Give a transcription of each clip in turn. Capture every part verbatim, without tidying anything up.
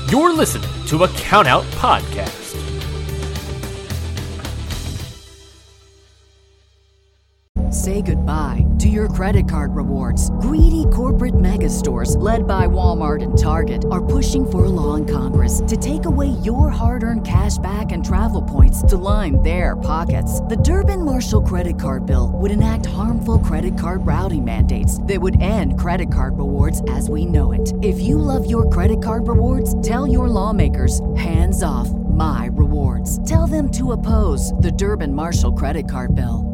You're listening to a Count Out Podcast. Say goodbye to your credit card rewards. Greedy corporate mega stores, led by Walmart and Target, are pushing for a law in Congress to take away your hard-earned cash back and travel points to line their pockets. The Durbin-Marshall credit card bill would enact harmful credit card routing mandates that would end credit card rewards as we know it. If you love your credit card rewards, tell your lawmakers, hands off my rewards. Tell them to oppose the Durbin-Marshall credit card bill.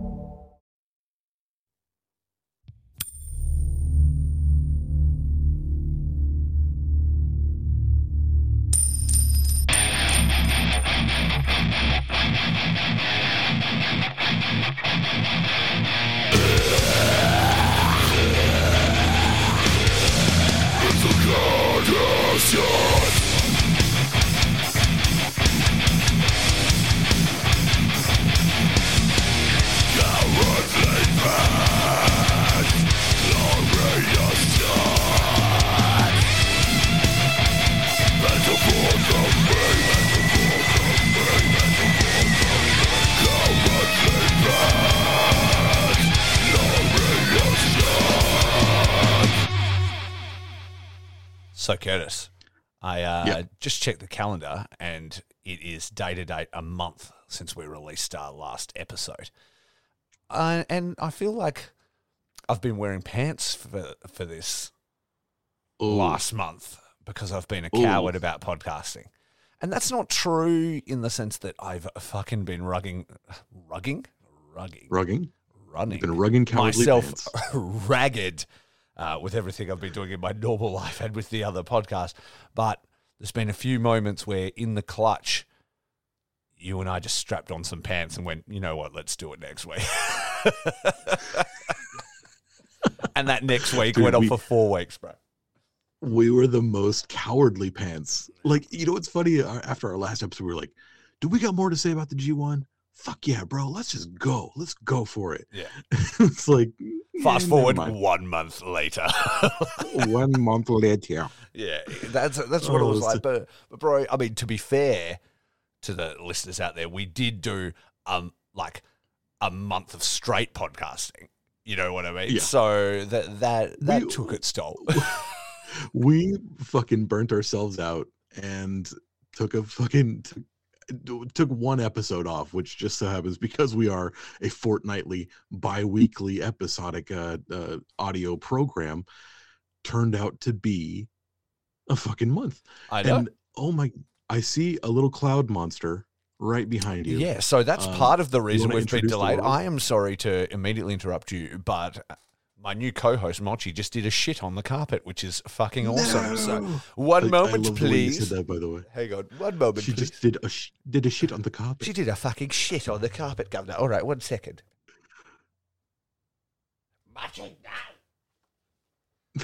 So, Curtis, I uh, yeah. just checked the calendar, and it is day to date a month since we released our last episode. Uh, and I feel like I've been wearing pants for for this Ooh. last month because I've been a coward Ooh. about podcasting. And that's not true in the sense that I've fucking been rugging, rugging, rugging, rugging, running, You've been rugging cowardly myself pants. ragged. Uh, with everything I've been doing in my normal life and with the other podcast. But there's been a few moments where in the clutch, you and I just strapped on some pants and went, you know what, let's do it next week. And that next week Dude, went on we, for four weeks, bro. We were the most cowardly pants. Like, you know what's funny? After our last episode, we were like, do we got more to say about the G one? Fuck yeah, bro. Let's just go. Let's go for it. Yeah. It's like... Fast forward one month later. one month later. Yeah, that's that's what oh, it was like. But, but, bro, I mean, to be fair to the listeners out there, we did do um like a month of straight podcasting. You know what I mean? Yeah. So that that that we, took its toll. We fucking burnt ourselves out and took a fucking... Took, took one episode off, which just so happens because we are a fortnightly, bi-weekly episodic uh, uh, audio program, turned out to be a fucking month. I know. And oh my, I see a little cloud monster right behind you. Yeah, so that's um, part of the reason we've been delayed. I am sorry to immediately interrupt you, but my new co-host, Mochi, just did a shit on the carpet, which is fucking awesome. No. So one I, moment, I love please. The way you said that, by the way. Hang on. One moment, She please. just did a, sh- did a shit on the carpet. She did a fucking shit on the carpet, Governor. All right, one second. Mochi, now.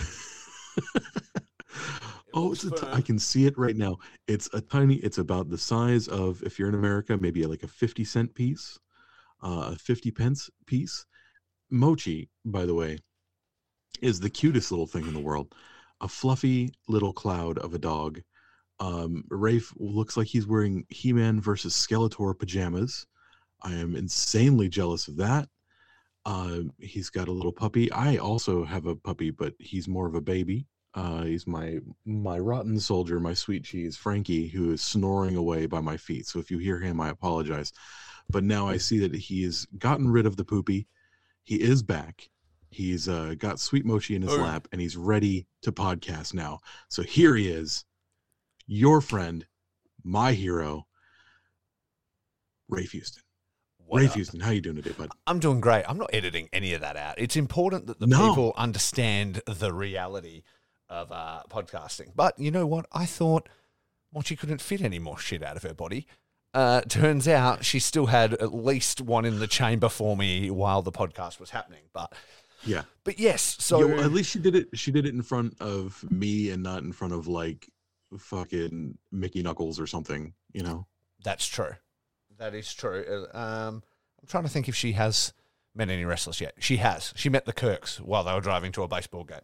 Oh, it's a t- I can see it right now. It's a tiny, it's about the size of, if you're in America, maybe like a fifty cent piece, uh, a fifty pence piece. Mochi, by the way, is the cutest little thing in the world. A fluffy little cloud of a dog. Um, Rafe looks like he's wearing He-Man versus Skeletor pajamas. I am insanely jealous of that. Uh, he's got a little puppy. I also have a puppy, but he's more of a baby. Uh, he's my my rotten soldier, my sweet cheese, Frankie, who is snoring away by my feet. So if you hear him, I apologize. But now I see that he has gotten rid of the poopy. He is back. He's uh, got Sweet Mochi in his oh. lap, and he's ready to podcast now. So here he is, your friend, my hero, Rafe Houston. What Rafe up? Houston, how you doing today, bud? I'm doing great. I'm not editing any of that out. It's important that the No. people understand the reality of uh, podcasting. But you know what? I thought Mochi couldn't fit any more shit out of her body. Uh, turns out she still had at least one in the chamber for me while the podcast was happening. But yeah, but yes. So Yo, at least she did it. She did it in front of me and not in front of like fucking Mickey Knuckles or something. You know, that's true. That is true. Um, I'm trying to think if she has met any wrestlers yet. She has. She met the Kirks while they were driving to a baseball game.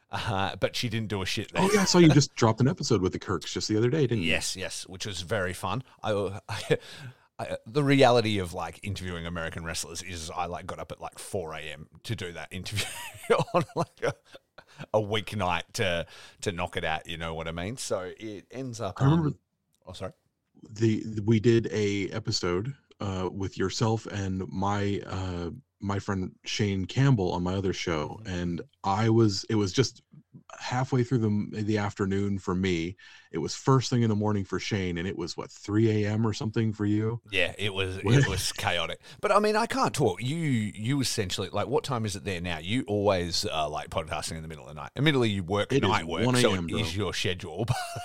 Uh, but she didn't do a shit there. Oh yeah, I saw you just dropped an episode with the Kirks just the other day, didn't you? Yes, yes, which was very fun. I, I, I, the reality of like interviewing American wrestlers is I like got up at like four a.m. to do that interview on like a, a weeknight to to knock it out. You know what I mean? So it ends up. I remember. Um, oh, sorry. The we did a episode uh, with yourself and my uh, my friend Shane Campbell on my other show, and I was it was just halfway through the the afternoon for me. It was first thing in the morning for Shane, and it was what three a.m. or something for you. Yeah, it was it was chaotic. But I mean, I can't talk. You you essentially like what time is it there now? You always uh, like podcasting in the middle of the night. Admittedly, you work It is night work, one so a.m., it bro. is your schedule.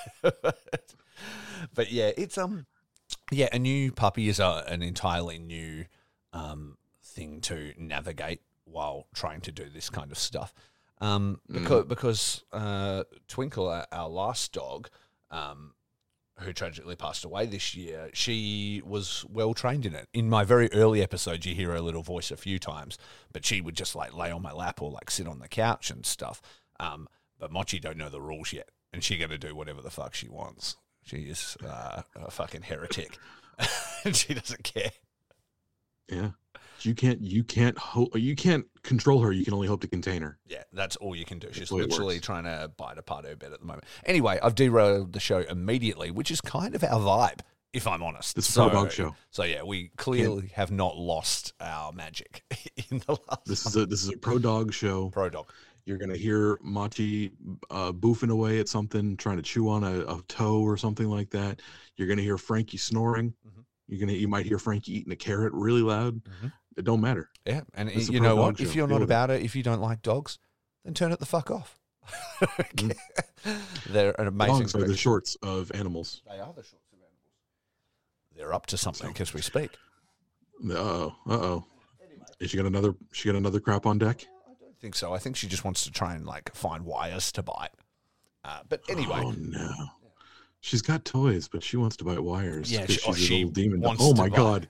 But yeah, it's um yeah, a new puppy is a, an entirely new um thing to navigate while trying to do this kind of stuff. Um, because because uh, Twinkle, our, our last dog, um, who tragically passed away this year, she was well trained in it. In my very early episodes, you hear her little voice a few times, but she would just like lay on my lap or like sit on the couch and stuff. Um, but Mochi don't know the rules yet, and she gonna do whatever the fuck she wants. She is uh, a fucking heretic, and she doesn't care. Yeah, you can't you can't ho- you can't control her. You can only hope to contain her. Yeah, that's all you can do. She's the way it literally works. trying to bite apart her bed at the moment. Anyway, I've derailed the show immediately, which is kind of our vibe, if I'm honest. This is so, our dog show. So yeah, we clearly have not lost our magic in the last This is a this is a pro dog show. pro dog. You're gonna hear Machi uh, boofing away at something, trying to chew on a, a toe or something like that. You're gonna hear Frankie snoring. Mhm. You're gonna you might hear Frankie eating a carrot really loud. Mhm. It don't matter. Yeah, and This is a you pro know dog what? If show. you're Deal not with it. about it, if you don't like dogs, then turn it the fuck off. Mm. They're an amazing. Dogs are the creature. shorts of animals. They are the shorts of animals. They're up to something as we speak. Uh oh. Uh oh. Is she got another? She got another crap on deck? I don't think so. I think she just wants to try and like find wires to bite. Uh, but anyway, Oh no. She's got toys, but she wants to bite wires. Yeah, 'cause she- oh, she's a she little demon. wants Oh to my bite. god.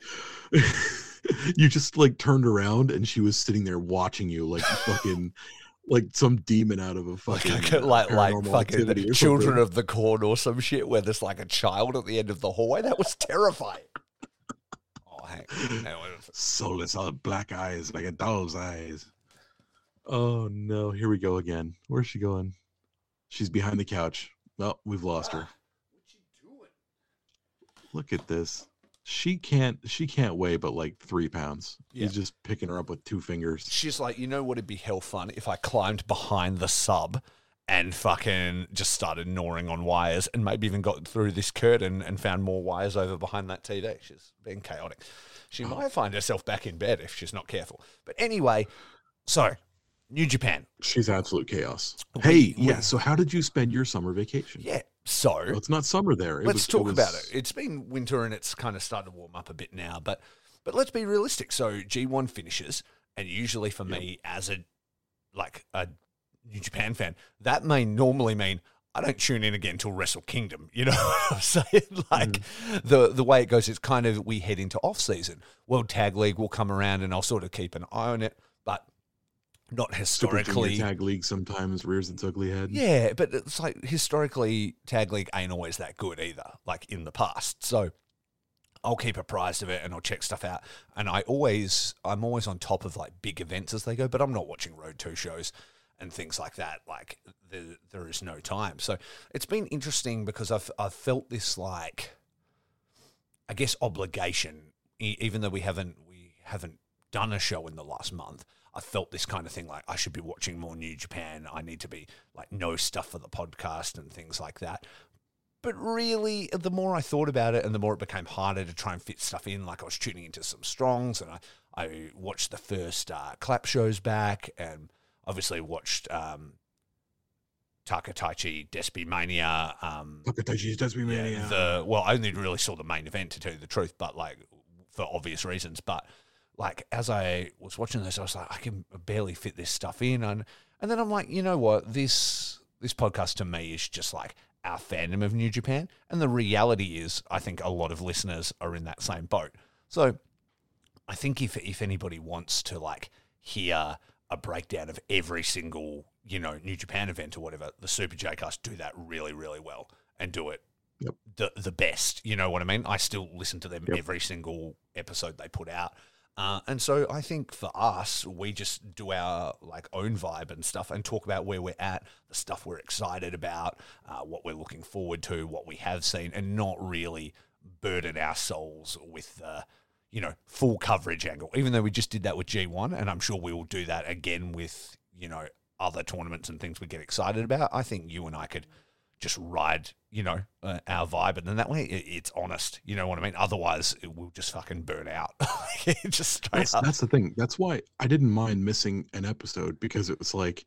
You just like turned around and she was sitting there watching you like fucking like some demon out of a fucking like like, like Paranormal fucking Activity or Children something. of the Corn or some shit where there's like a child at the end of the hallway. That was terrifying. Oh, hang on. Hang on. Soulless, all black eyes like a doll's eyes. Oh no, here we go again. Where's she going? She's behind the couch. Oh, we've lost her. Look at this. She can't she can't weigh but like three pounds. Yeah. He's just picking her up with two fingers. She's like, you know what would be hell fun if I climbed behind the sub and fucking just started gnawing on wires and maybe even got through this curtain and found more wires over behind that T V. She's being chaotic. She might find herself back in bed if she's not careful. But anyway, so New Japan. She's absolute chaos. We- Hey, we- yeah. So how did you spend your summer vacation? Yeah, so Well, it's not summer there. It let's was- talk was- about it. It's been winter and it's kind of started to warm up a bit now, but but let's be realistic. So G one finishes, and usually for me as a like a New Japan fan, that may normally mean I don't tune in again till Wrestle Kingdom. You know what I'm saying? Like the the way it goes, it's kind of we head into off season. World Tag League will come around, and I'll sort of keep an eye on it, but not Super Junior historically. Tag League sometimes rears its ugly head. Yeah, but it's like historically, Tag League ain't always that good either, like in the past. So I'll keep apprised of it and I'll check stuff out. And I always, I'm always on top of like big events as they go, but I'm not watching Road two shows and things like that. Like there, there is no time. So it's been interesting because I've, I've felt this like, I guess, obligation, e- even though we haven't, we haven't done a show in the last month. I felt this kind of thing like I should be watching more New Japan. I need to be like know stuff for the podcast and things like that. But really, the more I thought about it and the more it became harder to try and fit stuff in, like I was tuning into some Strongs and I, I watched the first uh, clap shows back and obviously watched um, Takataichi Despi Mania. Um, Takataichi's Despi Mania. yeah, the well, I only really saw the main event to tell you the truth, but like for obvious reasons. But like as I was watching this, I was like, I can barely fit this stuff in, and and then I'm like, you know what, this this podcast to me is just like our fandom of New Japan, and the reality is, I think a lot of listeners are in that same boat. So I think if if anybody wants to like hear a breakdown of every single you know, New Japan event or whatever, the Super J-Cast do that really, really well and do it Yep. the the best. You know what I mean? I still listen to them Yep. every single episode they put out. Uh, and so I think for us, we just do our like own vibe and stuff and talk about where we're at, the stuff we're excited about, uh, what we're looking forward to, what we have seen, and not really burden our souls with the, you know, full coverage angle. Even though we just did that with G one, and I'm sure we will do that again with, you know, other tournaments and things we get excited about. I think you and I could just ride, you know, uh, our vibe, and then that way it, it's honest. You know what I mean? Otherwise, it will just fucking burn out. Just straight That's, up. that's the thing. That's why I didn't mind missing an episode, because it was like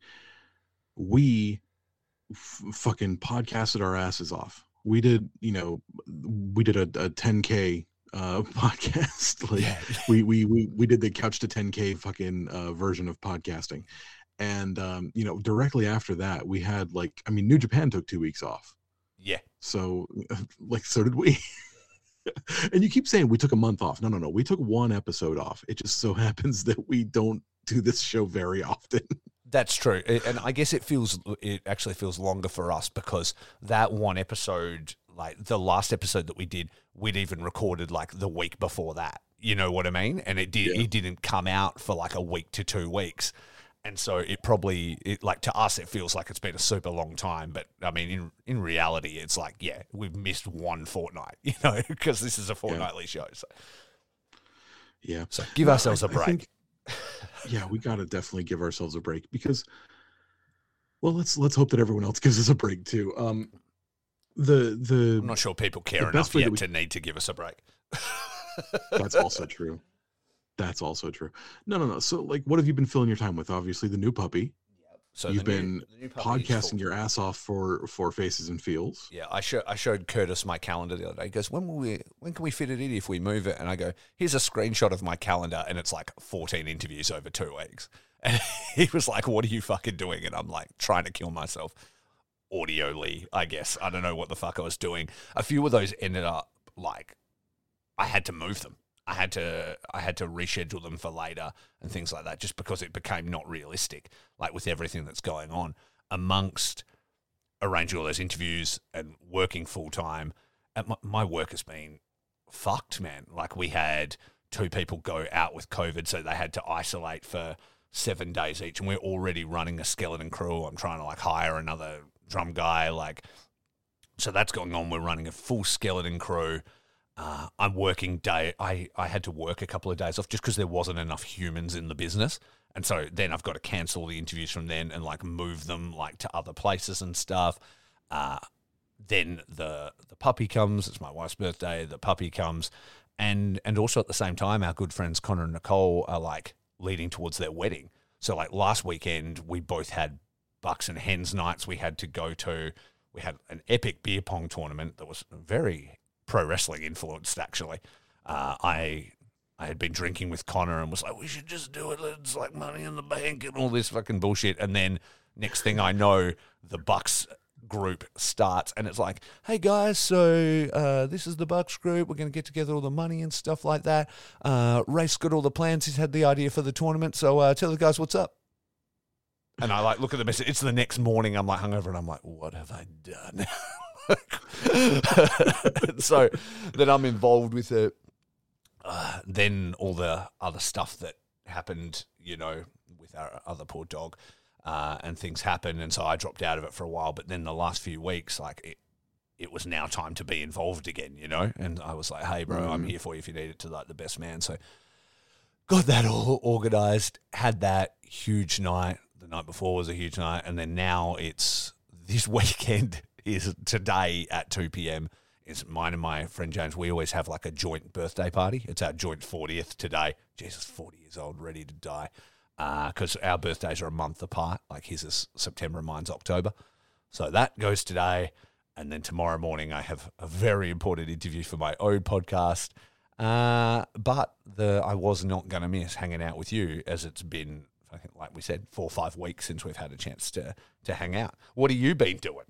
we f- fucking podcasted our asses off. We did, you know, we did a, a ten K uh, podcast. Like Yeah. we, we we we did the couch to ten K fucking uh, version of podcasting. And, um, you know, directly after that, we had like, I mean, New Japan took two weeks off. Yeah. So, like, so did we. And you keep saying we took a month off. No, no, no. We took one episode off. It just so happens that we don't do this show very often. That's true. It- And I guess it feels, it actually feels longer for us because that one episode, like the last episode that we did, we'd even recorded like the week before that. You know what I mean? And it did, Yeah. it didn't come out for like a week to two weeks. And so it probably, it, like to us, it feels like it's been a super long time. But I mean, in in reality, it's like, yeah, we've missed one fortnight, you know, because this is a fortnightly show. So, Yeah. so give No, ourselves I- a I break. think- yeah, we got to definitely give ourselves a break, because, well, let's let's hope that everyone else gives us a break too. Um, the the I'm not sure people care the best enough way yet that we- to need to give us a break. that's also true. That's also true. No, no, no. So, like, what have you been filling your time with? Obviously, the new puppy. So You've the new- been the new puppy is podcasting full- your ass off for for Faces and Feels. Yeah, I showed I showed Curtis my calendar the other day. He goes, "When will we? When can we fit it in if we move it?" And I go, "Here's a screenshot of my calendar, and it's like fourteen interviews over two weeks." And he was like, "What are you fucking doing?" And I'm like, trying to kill myself, audioly, I guess. I don't know what the fuck I was doing. A few of those ended up like I had to move them. I had to I had to reschedule them for later and things like that, just because it became not realistic, like with everything that's going on amongst arranging all those interviews and working full time. And my, my work has been fucked, man. Like we had two people go out with COVID, so they had to isolate for seven days each, and we're already running a skeleton crew. I'm trying to like hire another drum guy, like so that's going on. We're running a full skeleton crew. Uh, I'm working day. I, I had to work a couple of days off just because there wasn't enough humans in the business. And so then I've got to cancel the interviews from then and like move them like to other places and stuff. Uh, then the the puppy comes. It's my wife's birthday. The puppy comes. And and also at the same time, our good friends Connor and Nicole are like leading towards their wedding. So like last weekend, we both had Bucks and Hens nights we had to go to. We had an epic beer pong tournament that was very pro wrestling influenced, actually. Uh, I I had been drinking with Connor and was like, we should just do it. It's like Money in the Bank and all this fucking bullshit. And then next thing I know, the Bucks group starts and it's like, hey guys, so uh, this is the Bucks group. We're going to get together all the money and stuff like that. Uh, Race got all the plans. He's had the idea for the tournament. So uh, tell the guys what's up. And I like look at the message. It's the next morning. I'm like hungover and I'm like, what have I done? So then I'm involved with it. Uh, then all the other stuff that happened, you know, with our other poor dog, uh, and things happen. And so I dropped out of it for a while. But then the last few weeks, like it, it was now time to be involved again, you know. And I was like, hey, bro, mm. I'm here for you if you need it to like the best man. So got that all organized. Had that huge night. The night before was a huge night, and then now it's this weekend. Is today at two p.m. It's mine and my friend James. We always have like a joint birthday party. It's our joint fortieth today. Jesus, forty years old, ready to die. Because uh, our birthdays are a month apart. Like his is September and mine's October. So that goes today. And then tomorrow morning I have a very important interview for my own podcast. Uh, but the I was not going to miss hanging out with you, as it's been, like we said, four or five weeks since we've had a chance to to hang out. What have you been doing?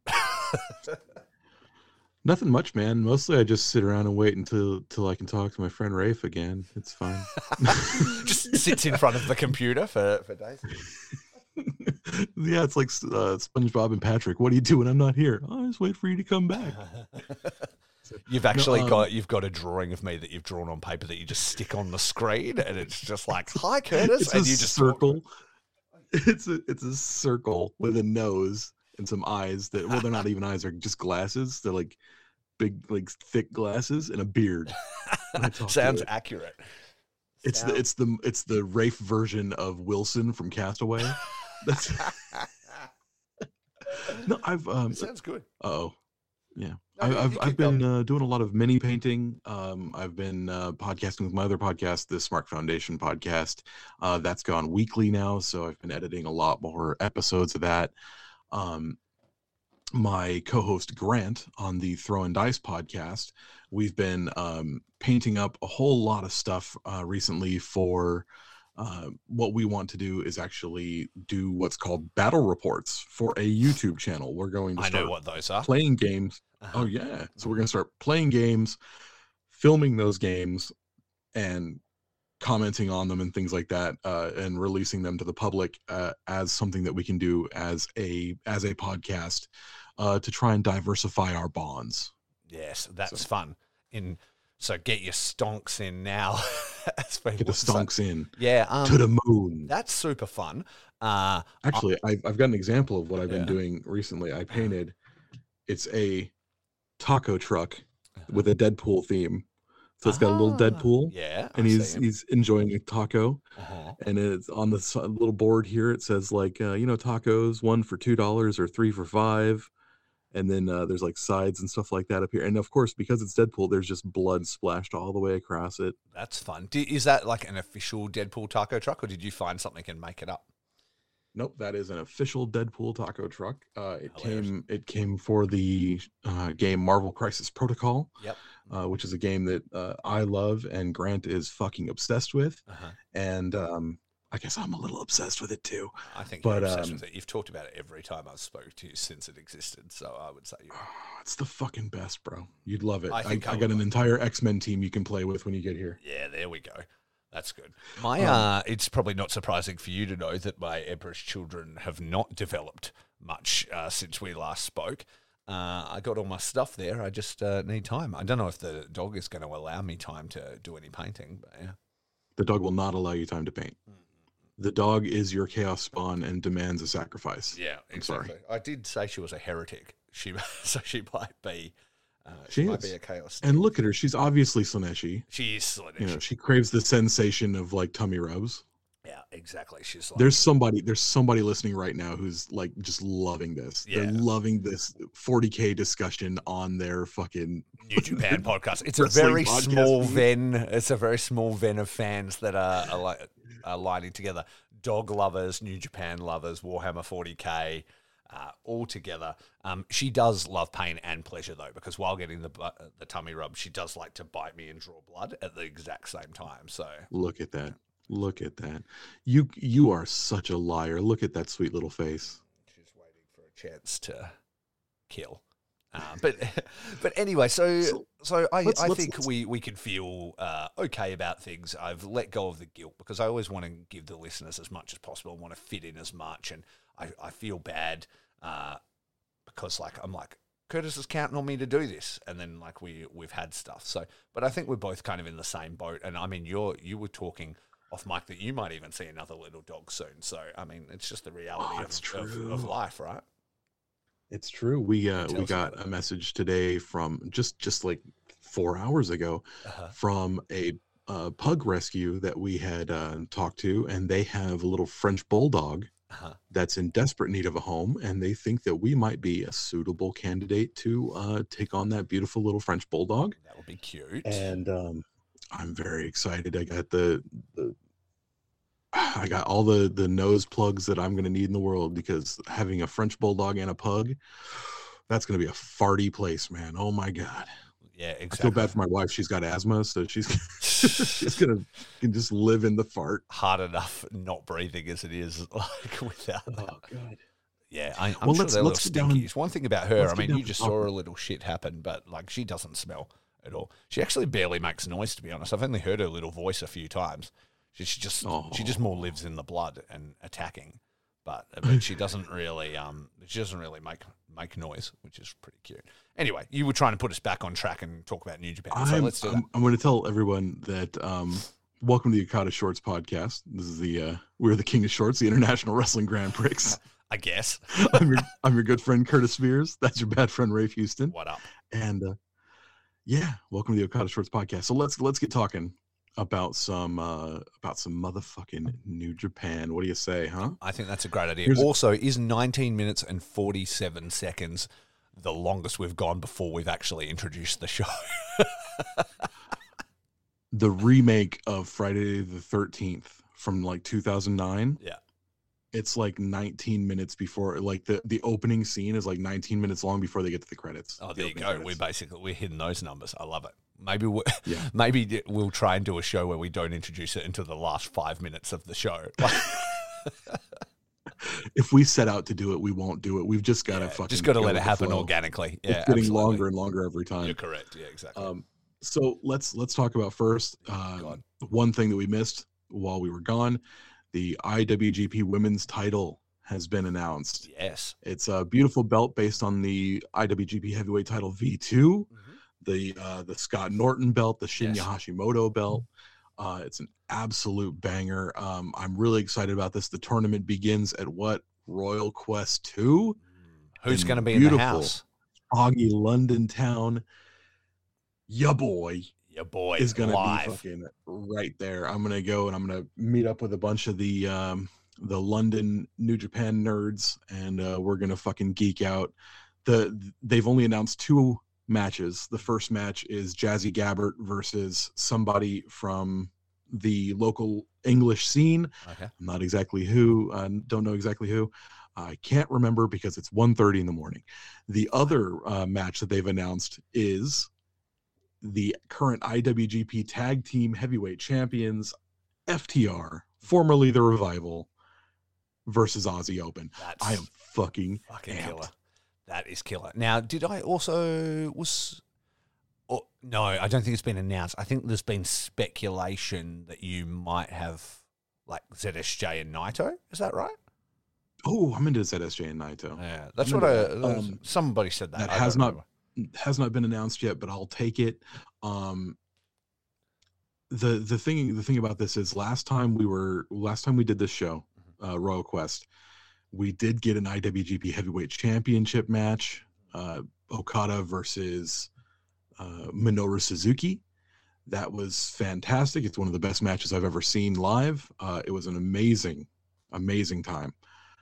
Nothing much, man. Mostly I just sit around and wait until until I can talk to my friend Rafe again. It's fine. Just sits in front of the computer for, for days. Yeah, it's like uh, SpongeBob and Patrick. What do you do when I'm not here? Oh, I just wait for you to come back. You've actually No, um, got you've got a drawing of me that you've drawn on paper that you just stick on the screen, and it's just like, "Hi, Curtis," It's and a you just circle. It's a it's a circle with a nose and some eyes that well, they're not even eyes; they're just glasses. They're like big, like thick glasses and a beard. And I talk to Sounds it. accurate. It's the Sounds- it's the it's the Rafe version of Wilson from Castaway. That's no, I've um. It sounds good. Oh, yeah. No, I, you- I've you I've keep been going. uh, doing a lot of mini painting. Um, I've been uh, podcasting with my other podcast, the Smart Foundation podcast. Uh, that's gone weekly now, so I've been editing a lot more episodes of that. Um, my co-host Grant on the Throw and Dice podcast, we've been um, painting up a whole lot of stuff uh, recently for. Uh, what we want to do is actually do what's called battle reports for a YouTube channel. We're going to I start know what those are. playing games. Uh-huh. Oh yeah. So we're going to start playing games, filming those games and commenting on them and things like that, uh, and releasing them to the public uh, as something that we can do as a as a podcast uh, to try and diversify our bonds. Yes, that's So- fun. In so get your stonks in now. as Get the people say. stonks in Yeah, um, to the moon. that's super fun. Uh, Actually, I've, I've got an example of what I've been Yeah. doing recently. I painted, it's a taco truck with a Deadpool theme. So it's got a little Ah, Deadpool, Yeah, and I he's see him. he's enjoying a taco. Uh-huh. And it's on the s- little board here. It says like, uh, you know, tacos, one for two dollars or three for five. And then uh, there's like sides and stuff like that up here. And of course, because it's Deadpool, there's just blood splashed all the way across it. That's fun. Do, is that like an official Deadpool taco truck, or did you find something and make it up? Nope, that is an official Deadpool taco truck. Uh, it Hilarious. came it came for the uh, game Marvel Crisis Protocol, Yep. uh, which is a game that uh, I love and Grant is fucking obsessed with. Uh-huh. And um, I guess I'm a little obsessed with it too. I think But, you're obsessed um, with it. You've talked about it every time I've spoken to you since it existed, so I would say you. Oh, it's the fucking best, bro. You'd love it. I I, think I I, got would an like it. entire X-Men team you can play with when you get here. Yeah, there we go. That's good. My, Um, uh, it's probably not surprising for you to know that my Emperor's Children have not developed much uh, since we last spoke. Uh, I got all my stuff there. I just uh, need time. I don't know if the dog is going to allow me time to do any painting, but yeah. The dog will not allow you time to paint. The dog is your chaos spawn and demands a sacrifice. Yeah, I'm sorry. exactly. I did say she was a heretic. She so she might be. Uh, She might is. be a chaos. And look at her. She's obviously Slaneshi. She is Slaanesh. You know, she craves the sensation of like tummy rubs. Yeah, exactly. She's like There's somebody there's somebody listening right now who's like just loving this. Yeah. They're loving this forty K discussion on their fucking New Japan podcast. It's a Wrestling very podcast small feed. ven. It's a very small ven of fans that are, are like are lining together. Dog lovers, New Japan lovers, Warhammer forty K, uh, all together. Um, she does love pain and pleasure though, because while getting the bu- the tummy rub, she does like to bite me and draw blood at the exact same time. So look at that. Look at that. You you are such a liar. Look at that sweet little face. she's waiting for a chance to kill. Uh, but but anyway, so So, so I, let's- I let's- think let's- we, we can feel uh, okay about things. I've let go of the guilt because I always want to give the listeners as much as possible. I want to fit in as much, and I, I feel bad uh, because like I'm like Curtis is counting on me to do this, and then like we we've had stuff. So, but I think we're both kind of in the same boat. And I mean, you're you were talking off mic that you might even see another little dog soon. So I mean, it's just the reality Oh, of, that's of, true. of life, right? It's true. We uh, Tell we us got about a message today from just just like four hours ago Uh-huh. from a uh, pug rescue that we had uh, talked to, and they have a little French bulldog Uh-huh. that's in desperate need of a home, and they think that we might be a suitable candidate to uh, take on that beautiful little French bulldog. That would be cute. And um, I'm very excited. I got the the I got all the the nose plugs that I'm going to need in the world, because having a French bulldog and a pug, that's going to be a farty place, man. Oh my god. yeah, I exactly. feel bad for my wife. She's got asthma, so she's she's going to can just live in the fart. Hard enough not breathing as it is, like without that. god. Yeah, I, I'm Well, sure let's- they're a let's little get down- stinky. It's one thing about her. let's I get mean, down you to just topic. saw a little shit happen, but like she doesn't smell at all. She actually barely makes noise, to be honest. I've only heard her little voice a few times. She, she just she just Oh. more lives in the blood and attacking. but but she doesn't really um she doesn't really make make noise, which is pretty cute. Anyway, you were trying to put us back on track and talk about New Japan, so I'm, let's do that. I'm, I'm going to tell everyone that um, welcome to the Okada Shorts podcast. This is the uh, we're the King of Shorts, the International Wrestling Grand Prix. I guess. I'm your I'm your good friend Curtis Spears. That's your bad friend Rafe Houston. What up? And uh, yeah, welcome to the Okada Shorts podcast. So let's let's get talking about some uh, about some motherfucking New Japan. What do you say, huh? I think that's a great idea. Here's- also, is nineteen minutes and forty-seven seconds the longest we've gone before we've actually introduced the show? The remake of Friday the thirteenth from like two thousand nine. Yeah. It's like nineteen minutes before, like the, the opening scene is like nineteen minutes long before they get to the credits. Oh, the there you opening go. credits. We're basically we're hitting those numbers. I love it. Maybe we Yeah. maybe we'll try and do a show where we don't introduce it until the last five minutes of the show. If we set out to do it, we won't do it. We've just got to Yeah, fucking just got to go let with it the happen flow. organically. Yeah, It's getting absolutely. longer and longer every time. You're correct. Yeah, exactly. Um, so let's let's talk about first uh, God. one thing that we missed while we were gone. The I W G P Women's Title has been announced. Yes. It's a beautiful belt based on the I W G P Heavyweight Title V two, the uh, the Scott Norton belt, the Shinya Yes. Hashimoto belt. Uh, it's an absolute banger. Um, I'm really excited about this. The tournament begins at what? Royal Quest two? Who's in going to be in the beautiful house? Foggy London town. Ya boy Your boy is going to live. be fucking right there. I'm going to go and I'm going to meet up with a bunch of the um, the London New Japan nerds, and uh, we're going to fucking geek out. The They've only announced two matches. The first match is Jazzy Gabbert versus somebody from the local English scene. Okay. I'm not exactly who. I don't know exactly who. I can't remember because it's one thirty in the morning. The other uh, match that they've announced is the current I W G P Tag Team Heavyweight Champions, F T R, formerly the Revival, versus Aussie Open. That's I am fucking, fucking amped. killer. That is killer. Now, did I also was? Oh, no, I don't think it's been announced. I think there's been speculation that you might have like Z S J and Naito. Is that right? Oh, I'm into Z S J and Naito. Yeah, that's I'm what I. into that. Um, somebody said that. that I has don't not remember. has not been announced yet, but I'll take it. Um, the the thing the thing about this is last time we were last time we did this show, uh, Royal Quest, we did get an I W G P Heavyweight Championship match, uh, Okada versus uh, Minoru Suzuki. That was fantastic. It's one of the best matches I've ever seen live. Uh, it was an amazing, amazing time.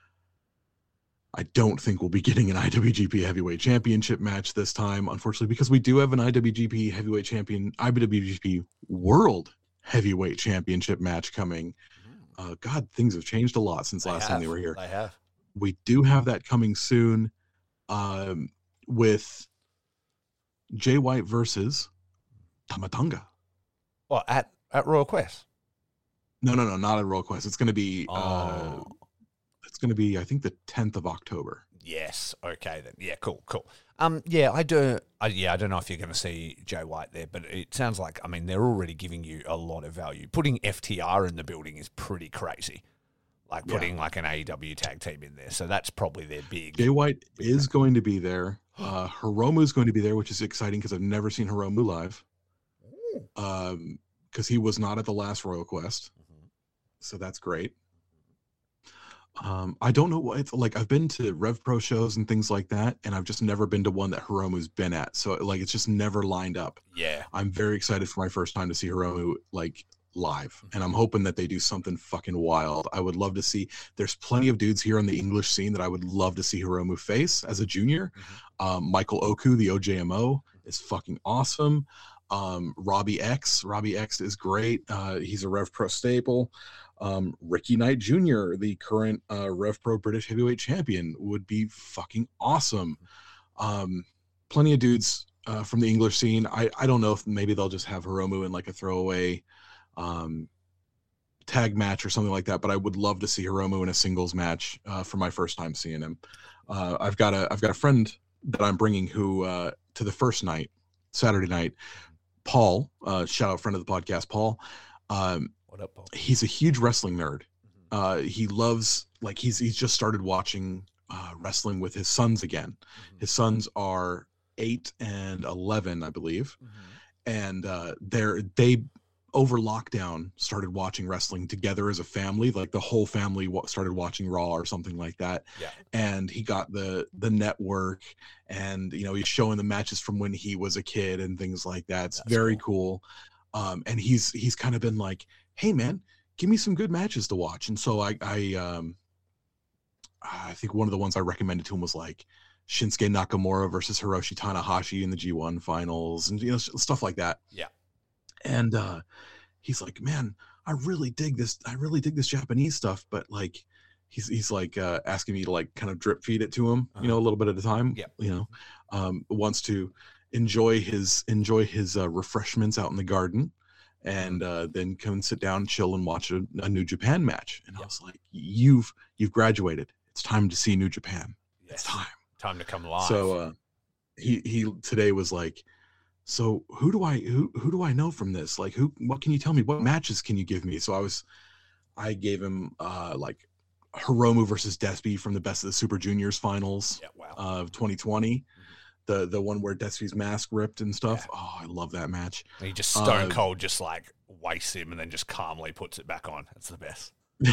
I don't think we'll be getting an I W G P Heavyweight Championship match this time, unfortunately, because we do have an I W G P Heavyweight Champion, I W G P World Heavyweight Championship match coming. Uh, God, things have changed a lot since They last have. time they were here. They have. We do have that coming soon, um, with Jay White versus Tamatanga. Well, at at Royal Quest. No, no, no, not at Royal Quest. It's going to be. Uh, Oh. it's going to be, I think, the tenth of October. Yes. Okay then. Yeah. Cool. Cool. Um. Yeah. I do. I, yeah. I don't know if you're going to see Jay White there, but it sounds like. I mean, they're already giving you a lot of value. Putting F T R in the building is pretty crazy. Like Yeah. putting like an A E W tag team in there. So that's probably their big. Jay White is going to be there. Uh, Hiromu is going to be there, which is exciting because I've never seen Hiromu live. Um, because he was not at the last Royal Quest, so that's great. Um, I don't know what it's like. I've been to Rev Pro shows and things like that, and I've just never been to one that Hiromu's been at. So like, it's just never lined up. Yeah. I'm very excited for my first time to see Hiromu like live, and I'm hoping that they do something fucking wild. I would love to see. There's plenty of dudes here on the English scene that I would love to see Hiromu face as a junior. Um, Michael Oku, the O J M O, is fucking awesome. Um, Robbie X, Robbie X is great. Uh, he's a Rev Pro staple. Um, Ricky Knight Junior, the current uh, Rev Pro British Heavyweight Champion, would be fucking awesome. Um, plenty of dudes uh, from the English scene. I, I don't know if maybe they'll just have Hiromu in like a throwaway um, tag match or something like that, but I would love to see Hiromu in a singles match uh, for my first time seeing him. Uh, I've got a I've got a friend that I'm bringing who uh, to the first night, Saturday night. Paul, uh, shout out friend of the podcast, Paul. Um, What up, Paul? he's a huge wrestling nerd, Uh, he loves like he's he's just started watching uh, wrestling with his sons again. Mm-hmm. His sons are eight and eleven, I believe, Mm-hmm. and uh, they're they over lockdown started watching wrestling together as a family. Like the whole family wa- started watching Raw or something like that. Yeah. And he got the the network, and you know he's showing the matches from when he was a kid and things like that. It's That's very cool. cool. Um, and he's he's kind of been like, hey man, give me some good matches to watch. And so I I um I think one of the ones I recommended to him was like Shinsuke Nakamura versus Hiroshi Tanahashi in the G one finals, and you know stuff like that. Yeah. And uh he's like, man, I really dig this. I really dig this Japanese stuff, but like, he's he's like uh, asking me to like kind of drip feed it to him, Uh-huh. you know, a little bit at a time. Yep. You know, um, wants to enjoy his enjoy his uh, refreshments out in the garden, and uh, then come and sit down, chill, and watch a, a New Japan match. And I Yep. was like, you've you've graduated. It's time to see New Japan. Yes. It's time. Time to come live. So uh, he he today was like, so who do I who who do I know from this? Like who what can you tell me? What matches can you give me? So I was I gave him uh like Hiromu versus Despy from the Best of the Super Juniors finals yeah, wow. of twenty twenty. The the one where Despy's mask ripped and stuff. Yeah. Oh, I love that match. he just stone uh, cold, just like wastes him and then just calmly puts it back on. It's the best.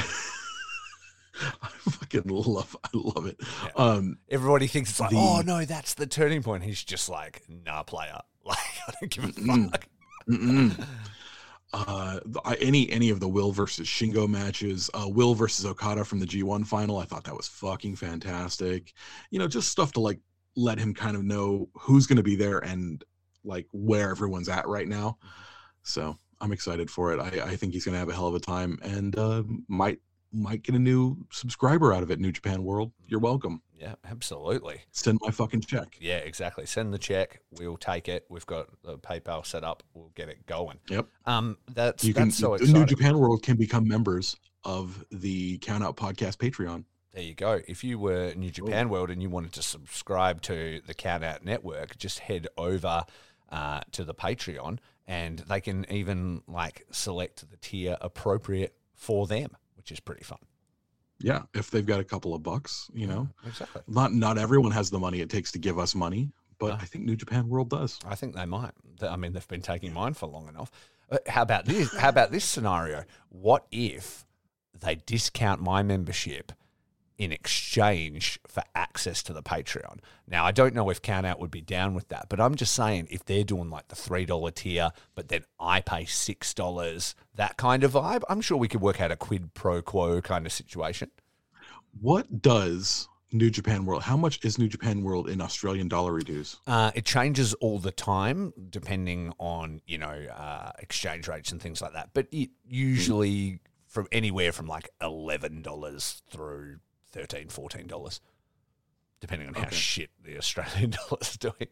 I fucking love I love it. Yeah. Um Everybody thinks it's like, the- oh no, that's the turning point. He's just like, nah, player. Like, I don't give a Mm-mm. fuck. Mm-mm. Uh, the- I, any any of the Will versus Shingo matches, uh, Will versus Okada from the G one final, I thought that was fucking fantastic. You know, just stuff to like let him kind of know who's going to be there and like where everyone's at right now. So I'm excited for it. I, I think he's going to have a hell of a time, and uh, might might get a new subscriber out of it. New Japan World, you're welcome. Yeah, absolutely. Send my fucking check. Yeah, exactly. Send the check. We'll take it. We've got the PayPal set up. We'll get it going. Yep. Um, that's You can. that's so the exciting. New Japan World can become members of the Count Out Podcast Patreon. There you go. If you were New Japan World and you wanted to subscribe to the Count Out Network, just head over uh, to the Patreon, and they can even like select the tier appropriate for them, which is pretty fun. Yeah, if they've got a couple of bucks, you know. Exactly. Not not everyone has the money it takes to give us money, but No. I think New Japan World does. I think they might. Th- I mean, they've been taking mine for long enough. Uh, How about this? How about this scenario? What if they discount my membership in exchange for access to the Patreon? Now, I don't know if Count Out would be down with that, but I'm just saying if they're doing like the three dollar tier, but then I pay six dollars, that kind of vibe, I'm sure we could work out a quid pro quo kind of situation. What does New Japan World? How much is New Japan World in Australian dollar reduce? Uh, it changes all the time depending on, you know, uh, exchange rates and things like that. But it usually from anywhere from like eleven dollars through thirteen dollars, fourteen dollars, depending on how Okay. shit the Australian dollar is doing.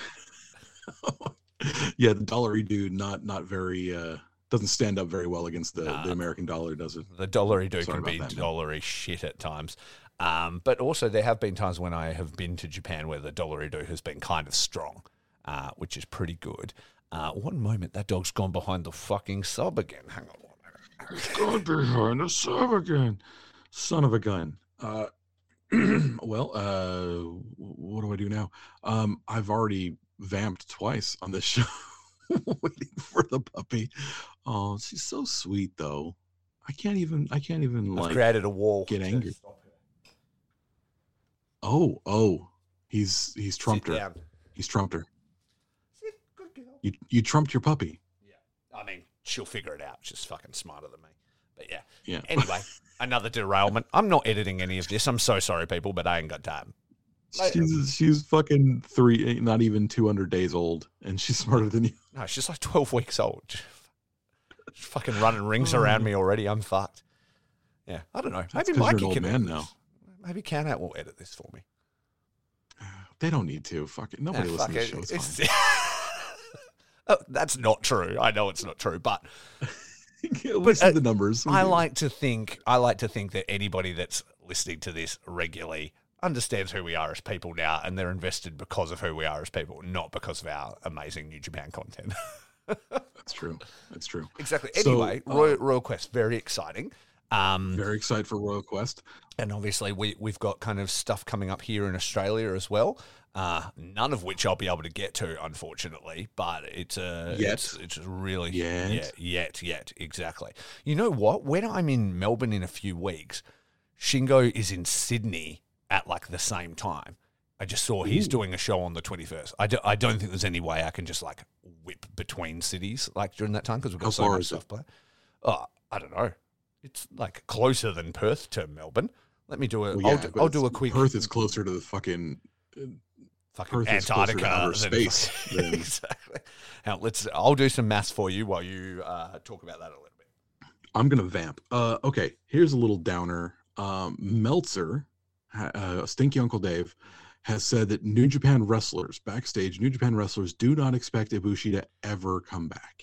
Yeah, the dollar redo not not very uh doesn't stand up very well against the, Nah. the American dollar, does it? The dollary do Sorry can be about that, man. dollary shit at times. Um, but also there have been times when I have been to Japan where the dollary do has been kind of strong, uh, which is pretty good. Uh, one moment, that dog's gone behind the fucking sub again. Hang on one minute. It's going behind the sub again. Son of a gun. Uh, well, uh, what do I do now? Um, I've already vamped twice on this show, waiting for the puppy. Oh, she's so sweet, though. I can't even. I can't even I've like. created a wall. get to angry. stop her. Oh, oh, he's he's trumped Sit her. down. He's trumped her. Sit, good girl. You you trumped your puppy. Yeah. I mean, she'll figure it out. She's fucking smarter than me. But yeah. Yeah. Anyway, another derailment. I'm not editing any of this. I'm so sorry, people, but I ain't got time. She's she's fucking three, not even two hundred days old, and she's smarter than you. No, she's like twelve weeks old. She's fucking running rings around me already. I'm fucked. Yeah, I don't know. That's Maybe 'cause you're an Mikey old can man edit now. this. Maybe Count Out will edit this for me. They don't need to. Fuck it. Nobody Nah, listens fuck to the it. show. It's It's- Oh, that's not true. I know it's not true, but fine. we see uh, the numbers. We I do. like to think I like to think that anybody that's listening to this regularly understands who we are as people now, and they're invested because of who we are as people, not because of our amazing New Japan content. That's true. That's true. Exactly. So, Anyway, uh, Royal, Royal Quest, very exciting. Um, Very excited for Royal Quest. And obviously, we, we've got kind of stuff coming up here in Australia as well, uh, none of which I'll be able to get to, unfortunately. But it's uh, Yet. it's, it's really... Yet. Yeah, yet, yet, exactly. You know what? When I'm in Melbourne in a few weeks, Shingo is in Sydney at, like, the same time. I just saw he's Ooh. doing a show on the twenty-first. I, do, I don't think there's any way I can just, like, whip between cities, like, during that time, because we've got How so far much is stuff it? planned. Oh, I don't know. It's, like, closer than Perth to Melbourne. Let me do a. Well, I'll, yeah, do, but I'll do a it's- quick. Perth is closer to the fucking uh, fucking Perth is closer to Antarctica outer than space fucking- than- exactly. Now let's. I'll do some maths for you while you uh, talk about that a little bit. I'm gonna vamp. Uh, okay, here's a little downer. Um, Meltzer, ha- uh, Stinky Uncle Dave, has said that New Japan wrestlers backstage, New Japan wrestlers do not expect Ibushi to ever come back.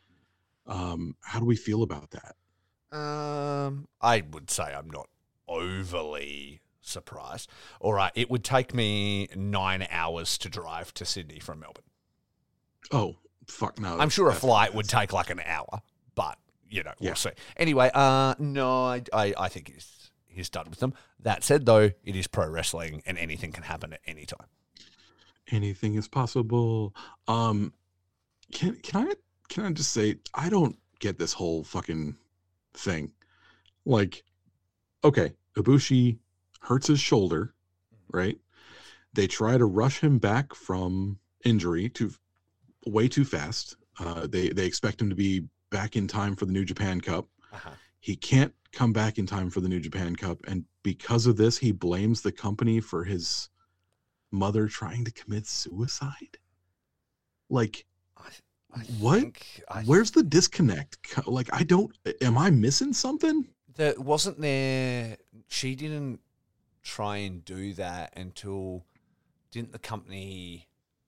Um, how do we feel about that? Um, I would say I'm not overly surprised. All right, it would take me nine hours to drive to Sydney from Melbourne. Oh, fuck no! I'm sure a that's- flight would that's- take like an hour, but you know, we'll Yeah. see. Anyway, uh, no, I, I, I think he's he's done with them. That said, though, it is pro wrestling, and anything can happen at any time. Anything is possible. Um, can can I can I just say I don't get this whole fucking thing. Like, okay, Ibushi hurts his shoulder, right? They try to rush him back from injury too way too fast. Uh, they they expect him to be back in time for the New Japan Cup. Uh-huh. He can't come back in time for the New Japan Cup, and because of this, he blames the company for his mother trying to commit suicide. Like, I, I What? think I where's the disconnect? Co- Like, I don't. Am I missing something? There wasn't there. She didn't try and do that until didn't the company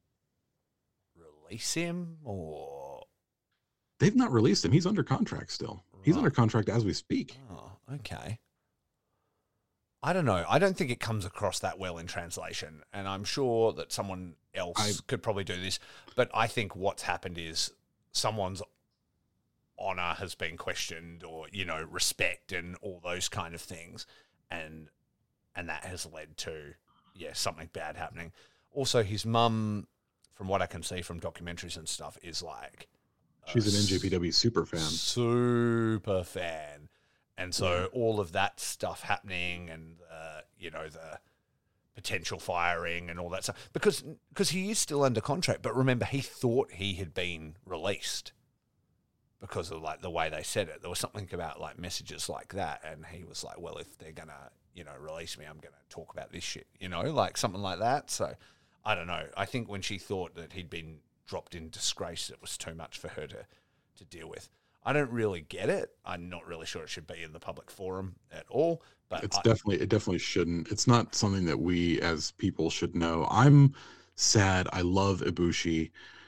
release him or? They've not released him. He's under contract still. He's under Right. contract as we speak. Oh, okay. I don't know. I don't think it comes across that well in translation, and I'm sure that someone else I- could probably do this. But I think what's happened is someone's honor has been questioned, or you know, respect and all those kind of things, and and that has led to yeah something bad happening. Also, his mum, from what I can see from documentaries and stuff, is like She's a an N J P W super fan. super fan, and so all of that stuff happening, and uh, you know the potential firing and all that stuff, because because he is still under contract. But remember, he thought he had been released because of like the way they said it. There was something about like messages like that, and he was like, "Well, if they're gonna you know release me, I'm gonna talk about this shit," you know, like something like that. So I don't know. I think when she thought that he'd been dropped in disgrace, it was too much for her to, to deal with. I don't really get it. I'm not really sure it should be in the public forum at all. But It's I, definitely it definitely shouldn't. It's not something that we as people should know. I'm sad. I love Ibushi.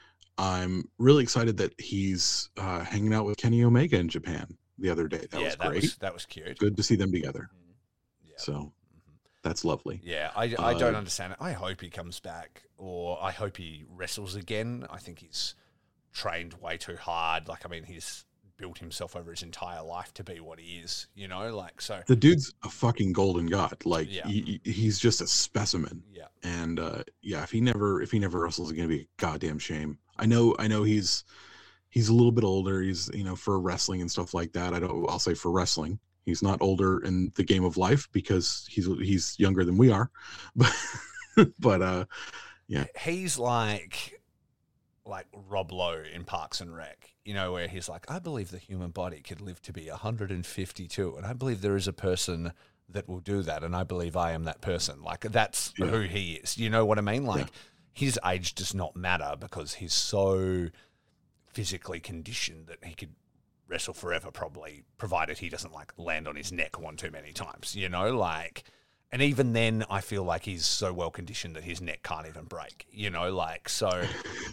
I'm really excited that he's uh, hanging out with Kenny Omega in Japan the other day. That yeah, was that great. was that was cute. Good to see them together. Mhm. Yeah. So Mhm. that's lovely. Yeah, I, I don't Uh, understand it. I hope he comes back, or I hope he wrestles again. I think he's trained way too hard. Like, I mean, he's built himself over his entire life to be what he is, you know? Like, so, The dude's a fucking golden god. Like Yeah. he, he- he's just a specimen. yeah. And uh, yeah, if he never if he never wrestles, it's gonna be a goddamn shame. I know I know he's he's a little bit older. He's you know for wrestling and stuff like that. I don't. I'll say for wrestling. He's not older in the game of life because he's he's younger than we are. But but uh, Yeah. He's like, like Rob Lowe in Parks and Rec, you know, where he's like, I believe the human body could live to be one hundred fifty-two, and I believe there is a person that will do that, and I believe I am that person. Like, that's Yeah. who he is. You know what I mean? Like, Yeah. his age does not matter because he's so physically conditioned that he could wrestle forever, probably, provided he doesn't, like, land on his neck one too many times, you know? Like, and even then, I feel like he's so well conditioned that his neck can't even break, you know? Like, so...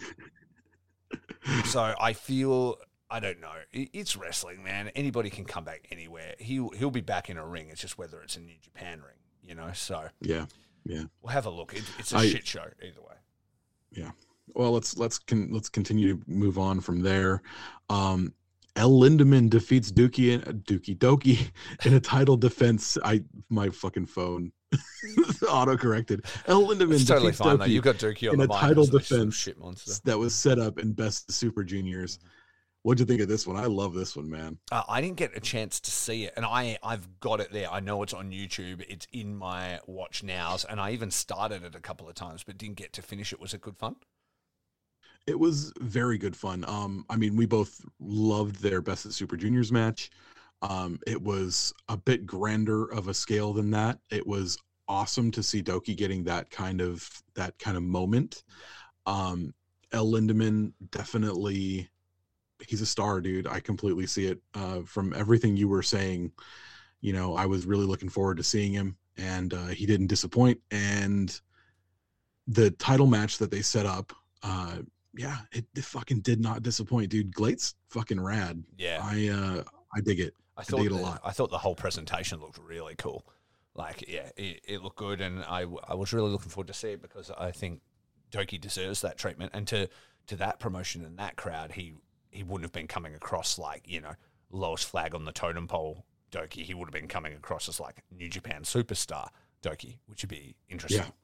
So I feel, I don't know. It- It's wrestling, man. Anybody can come back anywhere. He'll he'll be back in a ring. It's just whether it's a New Japan ring, you know. So Yeah. Yeah. we'll have a look. It, it's a I- shit show either way. Yeah. Well, let's let's con- let's continue to move on from there. Um, El Lindemann defeats Dookie and Dookie Doki in a title defense. I my fucking phone auto corrected. El Lindemann It's totally defeats fine, Doki though. You've got Dookie on in the a mind title as this defense shit monster. that was set up in Best of Super Juniors. What'd you think of this one? I love this one, man. Uh, I didn't get a chance to see it, and I, I've got it there. I know it's on YouTube. It's in my watch nows, and I even started it a couple of times, but didn't get to finish it. Was it good fun? It was very good fun. Um, I mean, we both loved their Best of Super Juniors match. Um, it was a bit grander of a scale than that. It was awesome to see Doki getting that kind of that kind of moment. Um, El Lindemann definitely, he's a star, dude. I completely see it. Uh, from everything you were saying, you know, I was really looking forward to seeing him, and uh, he didn't disappoint. And the title match that they set up, uh, yeah, it, it fucking did not disappoint, dude. Glate's fucking rad. Yeah. I uh, I dig it. I I thought dig it a the, lot. I thought the whole presentation looked really cool. Like, yeah, it, it looked good, and I, I was really looking forward to see it because I think Doki deserves that treatment. And to, to that promotion and that crowd, he he wouldn't have been coming across like, you know, lowest flag on the totem pole Doki. He would have been coming across as like New Japan superstar Doki, which would be interesting. Yeah.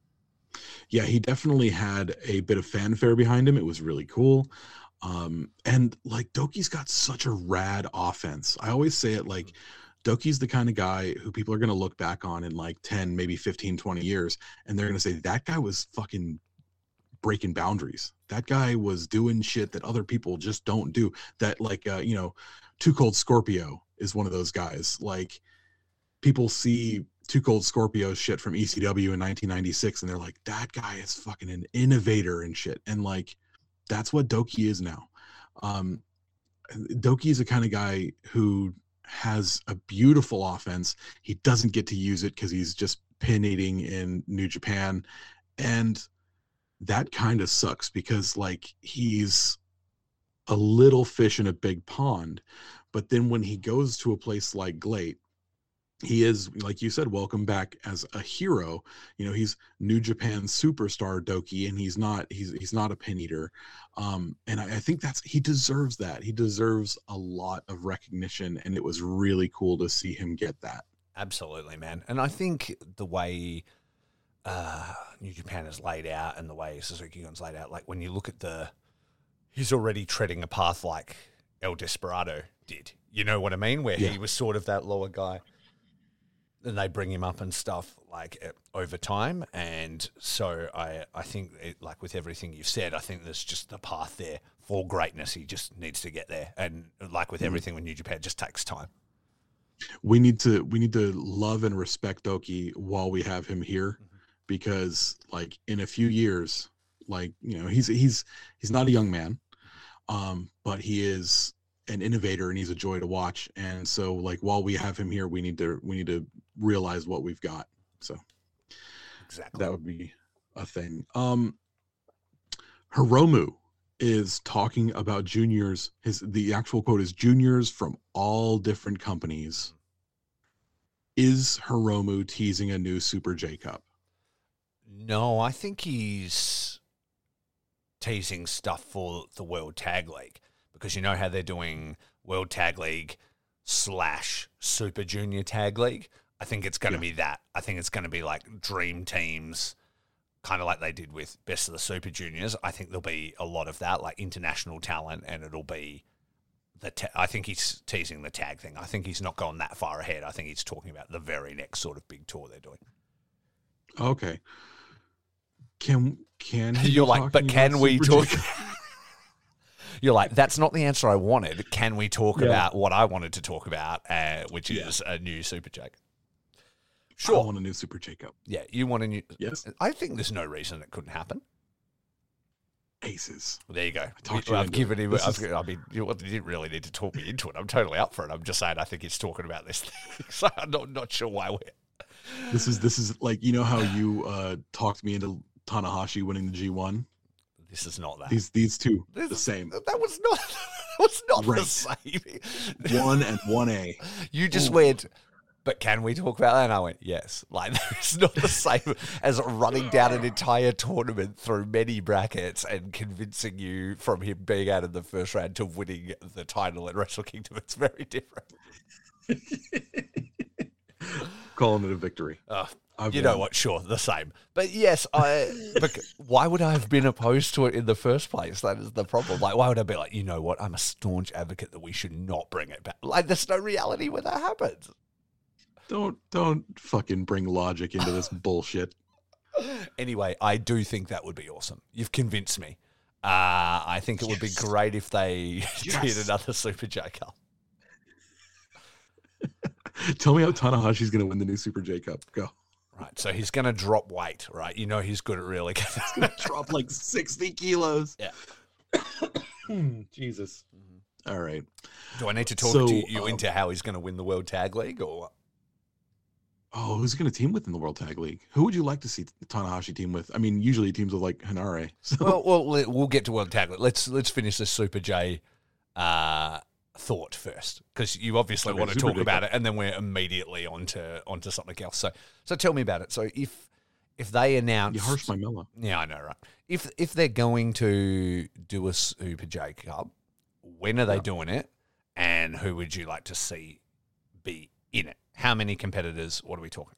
Yeah, he definitely had a bit of fanfare behind him. It was really cool. Um, and like Doki's got such a rad offense. I always say it like Doki's the kind of guy who people are going to look back on in like ten, maybe fifteen, twenty years. And they're going to say that guy was fucking breaking boundaries. That guy was doing shit that other people just don't do. That like, uh, you know, Too Cold Scorpio is one of those guys. Like people see Too Cold Scorpio shit from E C W in nineteen ninety-six, and they're like, that guy is fucking an innovator and shit. And like, that's what Doki is now. Um, Doki is the kind of guy who has a beautiful offense. He doesn't get to use it because he's just pin eating in New Japan. And that kind of sucks because like he's a little fish in a big pond. But then when he goes to a place like Glate, he is, like you said, welcome back as a hero. You know, he's New Japan superstar Doki, and he's not he's he's not a pin eater. Um, and I, I think that's he deserves that. He deserves a lot of recognition, and it was really cool to see him get that. Absolutely, man. And I think the way uh, New Japan is laid out and the way Suzuki Gun's laid out, like when you look at the, he's already treading a path like El Desperado did. You know what I mean? Where Yeah. he was sort of that lower guy. Then they bring him up and stuff like over time. And so I, I think it, like with everything you've said, I think there's just the path there for greatness. He just needs to get there. And like with Mm-hmm. everything with New Japan, it just takes time. We need to we need to love and respect Doki while we have him here, because like in a few years, like, you know, he's he's he's not a young man, um, but he is an innovator and he's a joy to watch. And so like while we have him here, we need to we need to realize what we've got. So Exactly. that would be a thing. Um, Hiromu is talking about juniors. His the actual quote is juniors from all different companies. Is Hiromu teasing a new Super J Cup? No, I think he's teasing stuff for the World Tag League, because you know how they're doing World Tag League slash Super Junior Tag League. I think it's going to Yeah. be that. I think it's going to be like dream teams, kind of like they did with Best of the Super Juniors. I think there'll be a lot of that, like international talent, and it'll be the. Ta- I think he's teasing the tag thing. I think he's not going that far ahead. I think he's talking about the very next sort of big tour they're doing. Okay. Can can he You're be like, but talking can about we Super talk? J Cup? You're like, that's not the answer I wanted. Can we talk Yeah. about what I wanted to talk about, uh, which Yeah. is a new Super J? I Sure. want a new Super J Cup. Yeah, you want a new. Yes. I think there's no reason it couldn't happen. Aces. Well, there you go. talked We- you I've into given it. him. This I've, is- I mean, you, you didn't really need to talk me into it. I'm totally up for it. I'm just saying I think he's talking about this thing. So I'm not, not sure why we're. This is this is like, you know how you uh talked me into Tanahashi winning the G one? This is not that. These these two This the is- same. That was not. That was not the Right. same. One and one A. You just Ooh. went. but can we talk about that? And I went, yes. Like, it's not the same as running down an entire tournament through many brackets and convincing you from him being out in the first round to winning the title at Wrestle Kingdom. It's very different. Calling it a victory. Uh, I've you won. know what? Sure, the same. But yes, I. But why would I have been opposed to it in the first place? That is the problem. Like, why would I be like, you know what? I'm a staunch advocate that we should not bring it back. Like, there's no reality where that happens. Don't don't fucking bring logic into this bullshit. Anyway, I do think that would be awesome. You've convinced me. Uh, I think it would be Yes. great if they Yes. did another Super J Cup. Tell me how Tanahashi's going to win the new Super J Cup. Go. Right, so he's going to drop weight, right? You know he's good at really. Drop like sixty kilos. Yeah. Jesus. All right. Do I need to talk So, to you um, into how he's going to win the World Tag League, or what? Oh, who's going to team with in the World Tag League? Who would you like to see Tanahashi team with? I mean, usually he teams with like Hanare. So. Well, well, let- we'll get to World Tag League. Let's let's finish this Super J uh, thought first, because you obviously Okay, want to Super talk J about Cup. it, and then we're immediately onto onto something else. So, so tell me about it. So, if if they announce, You harsh my mellow. yeah, I know, right? If if they're going to do a Super J Cup, when are they Yeah. doing it, and who would you like to see be in it? How many competitors? What are we talking?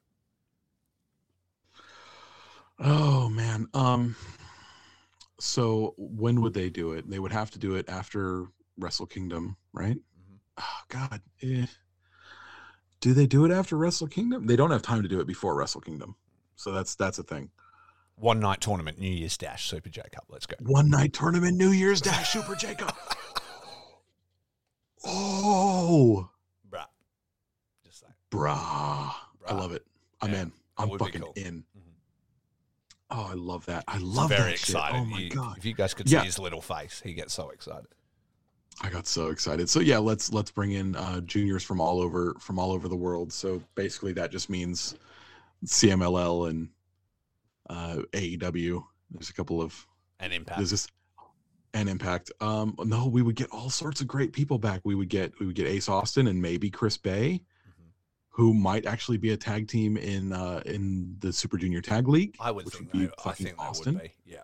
Oh man. Um. So when would they do it? They would have to do it after Wrestle Kingdom, right? Mhm. Oh God. Eh. Do they do it after Wrestle Kingdom? They don't have time to do it before Wrestle Kingdom, so that's that's a thing. One night tournament, New Year's Dash, Super J Cup. Let's go. One night tournament, New Year's Dash, Super J Cup. Oh, Bruh. Just saying. brah. I Bruh. love it. I'm Yeah, in. that I'm would be fucking cool. in. Mhm. Oh, I love that. I He's love very that shit. excited. Oh my You- God. If you guys could Yeah. see his little face, he gets so excited. I got so excited. So yeah, let's let's bring in uh, juniors from all over from all over the world. So basically, that just means C M L L and uh, A E W. There's a couple of And Impact. there's this and Impact. Um, no, we would get all sorts of great people back. We would get we would get Ace Austin and maybe Chris Bay, Mhm. who might actually be a tag team in uh, in the Super Junior Tag League. I would which think would be they, I fucking think they Austin. would be. Yeah.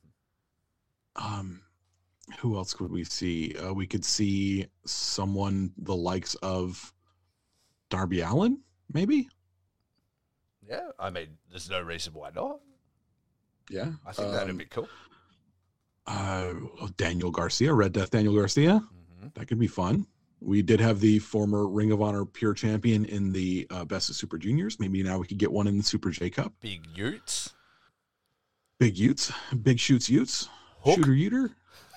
Mhm. Um, who else could we see? Uh, we could see someone the likes of Darby Allin, maybe. Yeah. I mean, there's no reason why not. Yeah, I think that'd Um, be cool. Uh, Daniel Garcia, Red Death Daniel Garcia. Mhm. That could be fun. We did have the former Ring of Honor Pure Champion in the uh, Best of Super Juniors. Maybe now we could get one in the Super J Cup. Big Utes. Big Utes, Big Shoots Utes, Hook. Shooter Uter.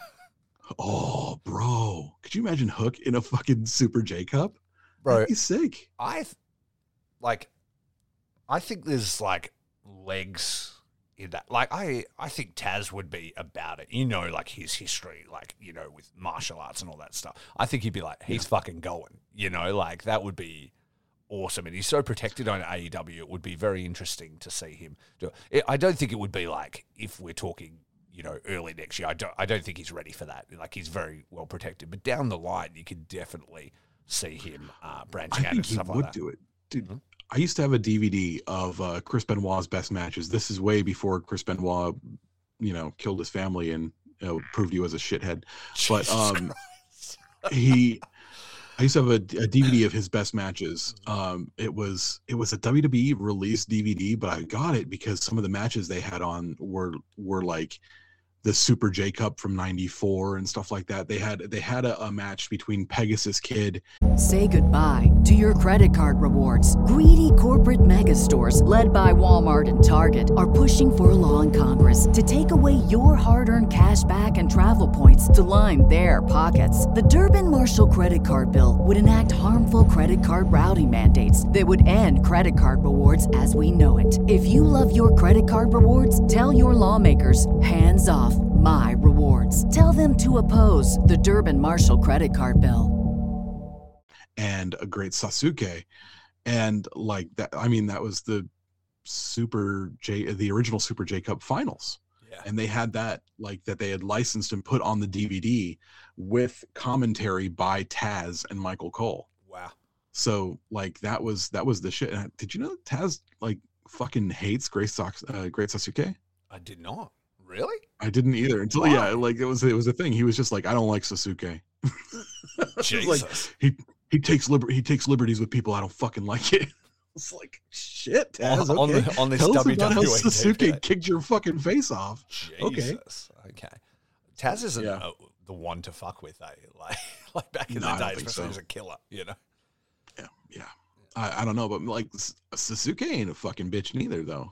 Oh, bro, could you imagine Hook in a fucking Super J Cup? Bro, That'd be sick. I th- like. I think there's like legs in that. Like I, I think Taz would be about it. You know, like his history, like you know, with martial arts and all that stuff. I think he'd be like, he's fucking going. You know, like that would be awesome. And he's so protected on A E W. It would be very interesting to see him do it. I don't think it would be like if we're talking, you know, early next year. I don't. I don't think he's ready for that. Like he's very well protected. But down the line, you could definitely see him uh, I branching out and think he stuff would like that. do it, dude. Mhm. I used to have a D V D of uh, Chris Benoit's best matches. This is way before Chris Benoit, you know, killed his family and you know, proved he was a shithead. But Jesus um, Christ. he, I used to have a, a D V D of his best matches. Um, it was it was a W W E released D V D, but I got it because some of the matches they had on were were like the Super J Cup from ninety-four and stuff like that. They had they had a, a match between Pegasus Kid. Say goodbye to your credit card rewards. Greedy corporate mega stores, led by Walmart and Target, are pushing for a law in Congress to take away your hard-earned cash back and travel points to line their pockets. The Durbin-Marshall credit card bill would enact harmful credit card routing mandates that would end credit card rewards as we know it. If you love your credit card rewards, tell your lawmakers, hands off my rewards. Tell them to oppose the Durbin-Marshall credit card bill. And a great Sasuke, and like that. I mean, that was the Super J, the original Super J Cup finals, Yeah. and they had that like that they had licensed and put on the D V D with commentary by Taz and Michael Cole. Wow. So like that was that was the shit. And did you know Taz like fucking hates Great Sox, uh, Great Sasuke? I did not. Really? I didn't either until Why? yeah, like it was it was a thing. He was just like, I don't like Sasuke. Jesus. Like he he takes liber- he takes liberties with people. I don't fucking like it. It's like shit, Taz. On- on okay. the- on this Tell us W about how W E Sasuke T V. kicked your fucking face off. Okay. Jesus. Okay. Taz isn't Yeah. uh, the one to fuck with, eh? Like, like back in No, I the don't day, think especially so. as a killer, you know? Yeah, yeah. I, I don't know, but like S- Sasuke ain't a fucking bitch neither, though.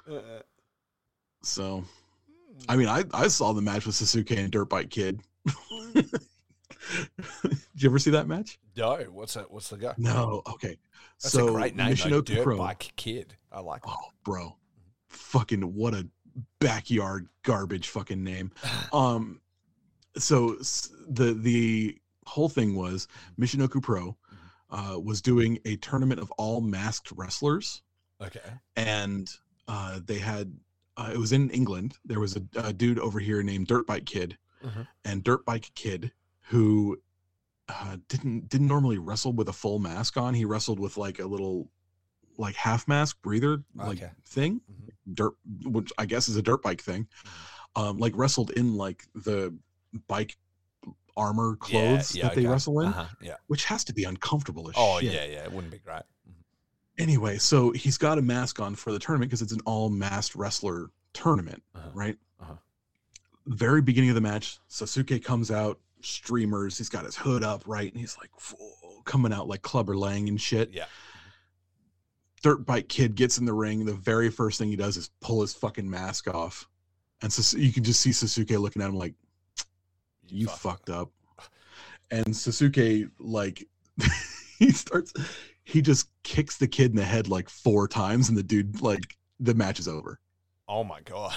So, I mean, I I saw the match with Sasuke and Dirt Bike Kid. Did you ever see that match? No, what's that? What's the go? No. Okay. That's so a great name, though. Michinoku Dirt Pro. Bike Kid. I like that. Oh, bro, fucking what a backyard garbage fucking name. Um, so s- the the whole thing was Michinoku Pro uh, was doing a tournament of all masked wrestlers, Okay. and uh, they had uh, it was in England. There was a, a dude over here named Dirt Bike Kid, Mhm. and Dirt Bike Kid who uh, didn't didn't normally wrestle with a full mask on. He wrestled with like a little like half mask breather like Okay. thing, Mhm. dirt, which I guess is a dirt bike thing. Um, like wrestled in like the bike armor clothes Yeah, yeah, that they okay. wrestle in, Uh-huh, yeah. which has to be uncomfortable as Oh, shit. yeah, yeah. It wouldn't be great. Anyway, so he's got a mask on for the tournament because it's an all masked wrestler tournament, Uh-huh. right? Uh-huh. Very beginning of the match, Sasuke comes out, streamers, he's got his hood up, right? And he's like full, coming out like Clubber Lang and shit. Yeah. Dirt Bike Kid gets in the ring. The very first thing he does is pull his fucking mask off. And so you can just see Sasuke looking at him like, you fucked up. And Sasuke, like, he starts, he just kicks the kid in the head like four times, and the dude, like, the match is over. Oh, my God.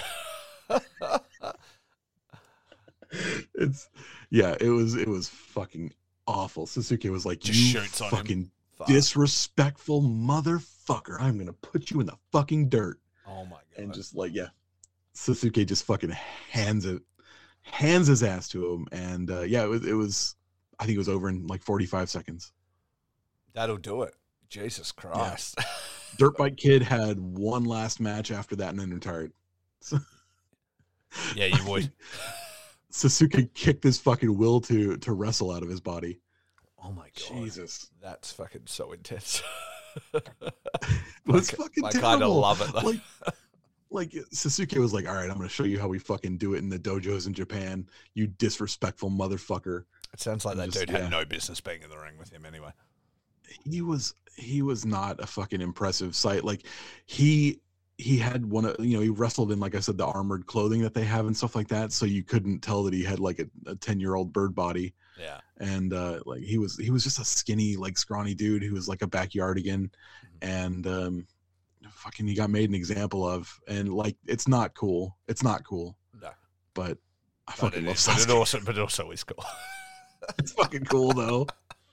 It's, yeah, it was, it was fucking awful. Sasuke was like, Just you shoots on him. fucking Fuck. disrespectful motherfucker. I'm going to put you in the fucking dirt. Oh, my God. And just like, yeah, Sasuke just fucking hands it, hands his ass to him. And uh, yeah, it was, it was, I think it was over in like forty-five seconds. That'll do it. Jesus Christ. Dirt Bike Kid had one last match after that and then retired. So, Yeah, you would. Sasuke kicked his fucking will to to wrestle out of his body. Oh, my God. Jesus. That's fucking so intense. It was I, fucking I terrible. kind of love it. Though. Like, like Sasuke was like, all right, I'm going to show you how we fucking do it in the dojos in Japan, you disrespectful motherfucker. It sounds like that Just- dude yeah. had no business being in the ring with him anyway. He was he was not a fucking impressive sight. Like he he had one of, you know, he wrestled in, like I said, the armored clothing that they have and stuff like that, so you couldn't tell that he had like a ten year old bird body. Yeah. And uh like he was he was just a skinny, like scrawny dude who was like a backyardigan. And um fucking he got made an example of, and like it's not cool. It's not cool. No. But I But fucking it, love is, but it Sasuke. also, but it also is cool. It's fucking cool though.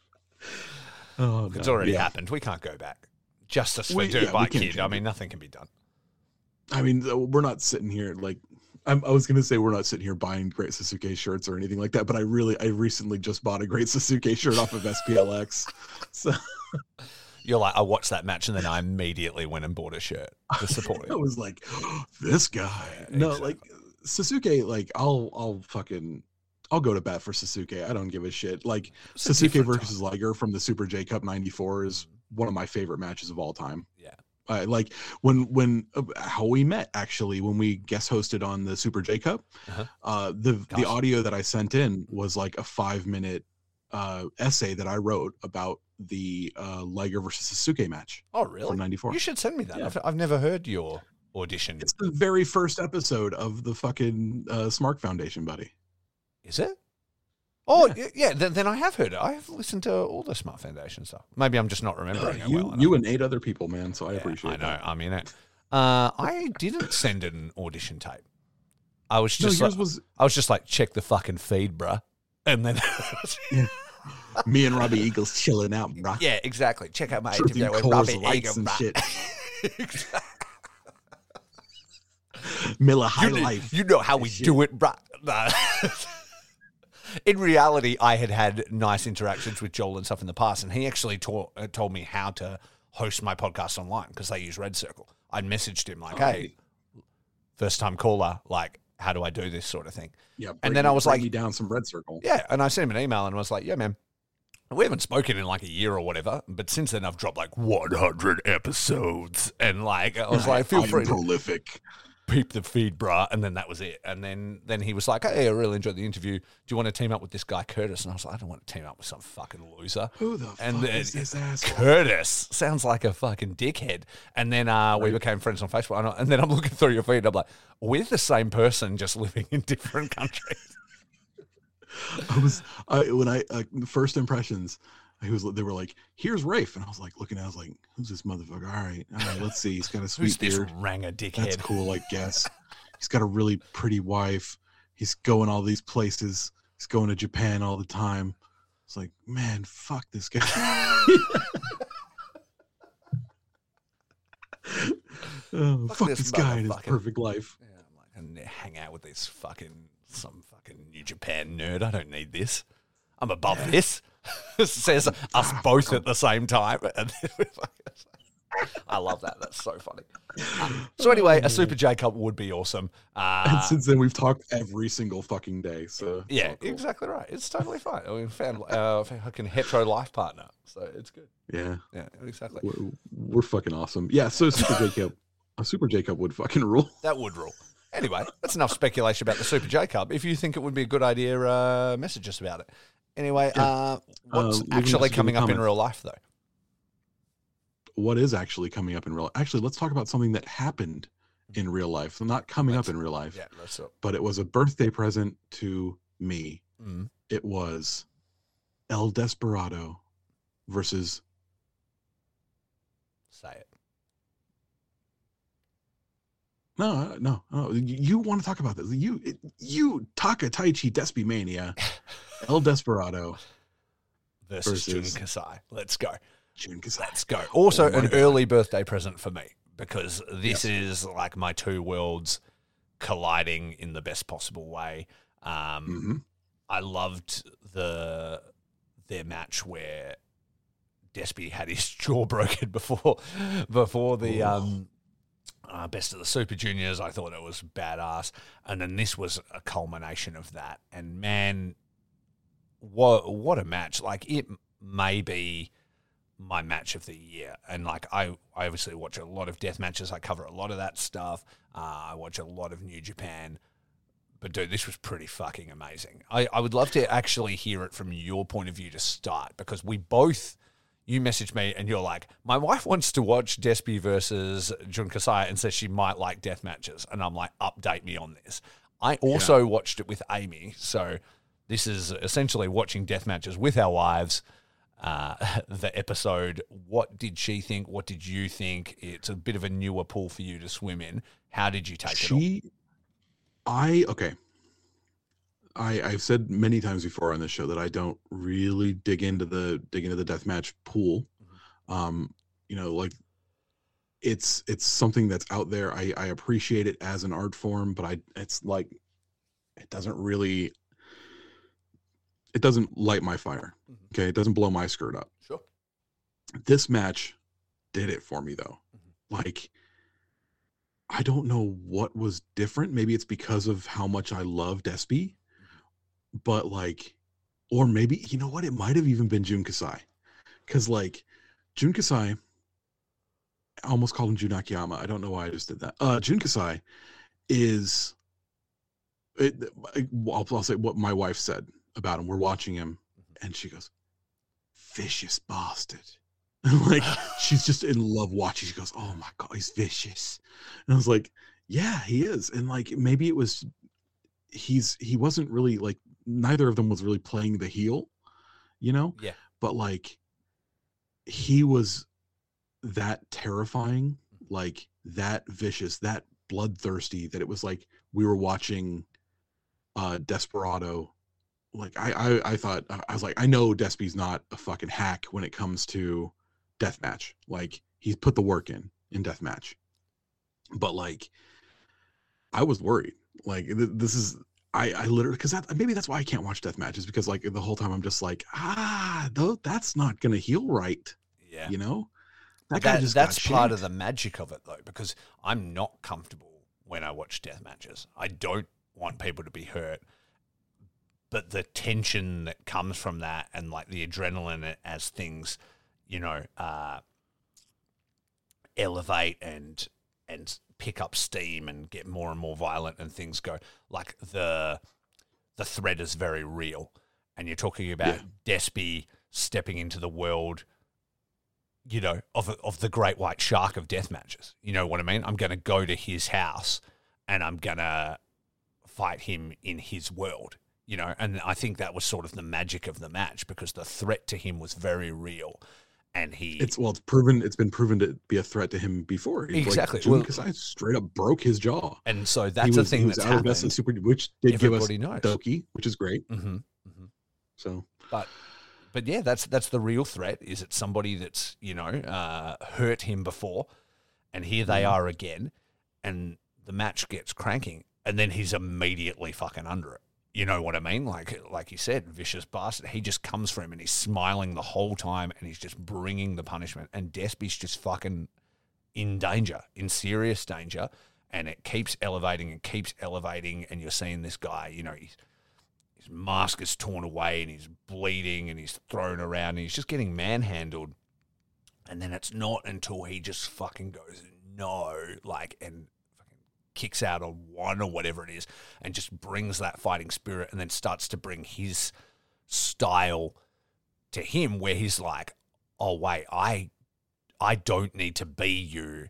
Oh, It's God. already Yeah. happened. We can't go back. Justice for We- Dirt yeah, we Bike can't Kid. I change mean, it. nothing can be done. I mean, uh, we're not sitting here like I'm, I was gonna say we're not sitting here buying Great Sasuke shirts or anything like that, but I really, I recently just bought a Great Sasuke shirt off of S P L X. So You're like, I watched that match and then I immediately went and bought a shirt to support I it. was like, this guy. Yeah, No, exactly. like Sasuke, like I'll, I'll fucking, I'll go to bat for Sasuke. I don't give a shit. Like It's a Sasuke different versus Liger from the Super J Cup ninety-four is one of my favorite matches of all time. Yeah. Uh, like when when uh, how we met actually when we guest hosted on the Super J Cup, Uh-huh. uh, the Gosh. the audio that I sent in was like a five minute uh, essay that I wrote about the uh, Liger versus Sasuke match Oh, from really? ninety-four. You should send me that. Yeah. I've, I've never heard your audition. It's the very first episode of the fucking uh, Smark Foundation, buddy. Is it? Oh, Yeah. yeah. yeah then, then I have heard it. I have listened to all the Smart Foundation stuff. Maybe I'm just not remembering it you well enough. you and eight other people, man. So I Yeah, appreciate I know. that. I'm in it. Uh, I didn't send an audition tape. I was No, just yours like, was I was just like, check the fucking feed, bruh. And then, me and Robbie Eagles chilling out, bro. yeah, exactly. Check out my Drinking interview with Coors Robbie Lights Egan, and bruh. shit. Miller High you, know- Life. you know how we Shit. do it, bruh. Nah. in reality, I had had nice interactions with Joel and stuff in the past, and he actually taught, uh, told me how to host my podcast online because they use Red Circle. I'd messaged him like, hey, first time caller, like, how do I do this sort of thing? Yeah. Bring, and then I was like, me down some Red Circle. Yeah. And I sent him an email and was like, yeah, man, we haven't spoken in like a year or whatever, but since then I've dropped like one hundred episodes. And like, I was like, feel I'm free prolific. to peep the feed, bruh. And then that was it. And then, then he was like, hey, I really enjoyed the interview. Do you want to team up with this guy, Curtis? And I was like, I don't want to team up with some fucking loser. Who the and fuck then, is this asshole? Curtis sounds like a fucking dickhead. And then uh, we became friends on Facebook. And, I, and then I'm looking through your feed. And I'm like, we're the same person, just living in different countries. I was, I when I uh, first impressions, he was. They were like, "Here's Rafe," and I was like, looking at, it, I was like, "Who's this motherfucker?" All right, all right, let's see. He's got a sweet Who's this beard. Ranger dickhead? That's cool, I guess. He's got a really pretty wife. He's going all these places. He's going to Japan all the time. It's like, man, fuck this guy. oh, fuck, fuck this, this guy and his perfect life. Yeah, I'm like, I need to hang out with this fucking some fucking New Japan nerd. I don't need this. I'm above yeah. this. It says us both at the same time. I love that. That's so funny. Uh, so anyway, a Super J Cup would be awesome. Uh, and since then, we've talked every single fucking day. So yeah, cool. Exactly right. It's totally fine. We found our fucking hetero life partner, so it's good. Yeah, yeah, exactly. We're, we're fucking awesome. Yeah. So Super J Cup, a Super J Cup would fucking rule. That would rule. Anyway, that's enough speculation about the Super J Cup. If you think it would be a good idea, uh, message us about it. Anyway, yeah. uh, what's uh, actually coming up in real life, though? What is actually coming up in real life? Actually, let's talk about something that happened in real life. So not coming let's, up in real life, yeah, let's go. But it was a birthday present to me. Mm. It was El Desperado versus... Say it. No, no, no. You, you want to talk about this. You, you Taka Taichi Despy Mania. El Desperado versus, versus Jun Kasai. Let's go. Jun Kasai. Let's go. Also, oh an God. early birthday present for me because this yes. is like my two worlds colliding in the best possible way. Um, mm-hmm. I loved the their match where Despy had his jaw broken before before the um, uh, Best of the Super Juniors. I thought it was badass, and then this was a culmination of that. And man. What what a match. Like, it may be my match of the year. And, like, I, I obviously watch a lot of death matches. I cover a lot of that stuff. Uh, I watch a lot of New Japan. But, dude, this was pretty fucking amazing. I, I would love to actually hear it from your point of view to start because we both, you messaged me and you're like, my wife wants to watch Despy versus Jun Kasai and says she might like death matches. And I'm like, update me on this. I also yeah. watched it with Amy, so... This is essentially watching death matches with our wives. Uh, the episode, what did she think? What did you think? It's a bit of a newer pool for you to swim in. How did you take she, it all? I, okay. I, I've said many times before on this show that I don't really dig into the dig into the deathmatch pool. Mm-hmm. Um, you know, like it's it's something that's out there. I, I appreciate it as an art form, but I it's like it doesn't really it doesn't light my fire. Mm-hmm. Okay, it doesn't blow my skirt up. Sure. This match did it for me though. Mm-hmm. Like I don't know what was different. Maybe it's because of how much I love Despy. But like, or maybe, you know what? It might have even been Jun Kasai. Because like, Jun Kasai, I almost called him Jun Akiyama. I don't know why I just did that. Uh, Jun Kasai is, it, I'll, I'll say what my wife said about him. We're watching him and she goes, vicious bastard. And like, she's just in love watching. She goes, oh my God, he's vicious. And I was like, yeah, he is. And like, maybe it was, he's, he wasn't really like, neither of them was really playing the heel, you know? Yeah. But like, he was that terrifying, like that vicious, that bloodthirsty, that it was like we were watching uh Desperado. Like I, I, I thought, I was like, I know Despy's not a fucking hack when it comes to deathmatch. Like he's put the work in in deathmatch. But like, I was worried. Like th- this is, I, I literally, because that, maybe that's why I can't watch death matches, because like the whole time I'm just like, ah, though that's not gonna heal right. Yeah, you know, that guy that, just that's got part shanked. of the magic of it, though, because I'm not comfortable when I watch death matches. I don't want people to be hurt, but the tension that comes from that, and like the adrenaline as things, you know, uh, elevate and and pick up steam and get more and more violent, and things go like the the threat is very real. And you're talking about Yeah. Despy stepping into the world, you know, of of the great white shark of death matches. You know what I mean? I'm going to go to his house and I'm going to fight him in his world, you know. And I think that was sort of the magic of the match, because the threat to him was very real. And he, It's well, it's proven. It's been proven to be a threat to him before. He's Exactly. Like, Jun Well- Kasai straight up broke his jaw. and so He that's the was- thing he was that's out of Best of happened. Super, which did give us Everybody knows. Doki, which is great. Mm-hmm. Mm-hmm. So But but yeah, that's that's the real threat. Is it somebody that's, you know, uh, hurt him before, and here they Mhm. are again, and the match gets cranking, and then he's immediately fucking under it. You know what I mean? Like like you said, vicious bastard. He just comes for him, and he's smiling the whole time, and he's just bringing the punishment. And Despy's just fucking in danger, in serious danger, and it keeps elevating and keeps elevating, and you're seeing this guy, you know, he's. His mask is torn away and he's bleeding and he's thrown around and he's just getting manhandled. And then it's not until he just fucking goes, no, like, and fucking kicks out a one or whatever it is, and just brings that fighting spirit, and then starts to bring his style to him, where he's like, oh, wait, I, I don't need to be you.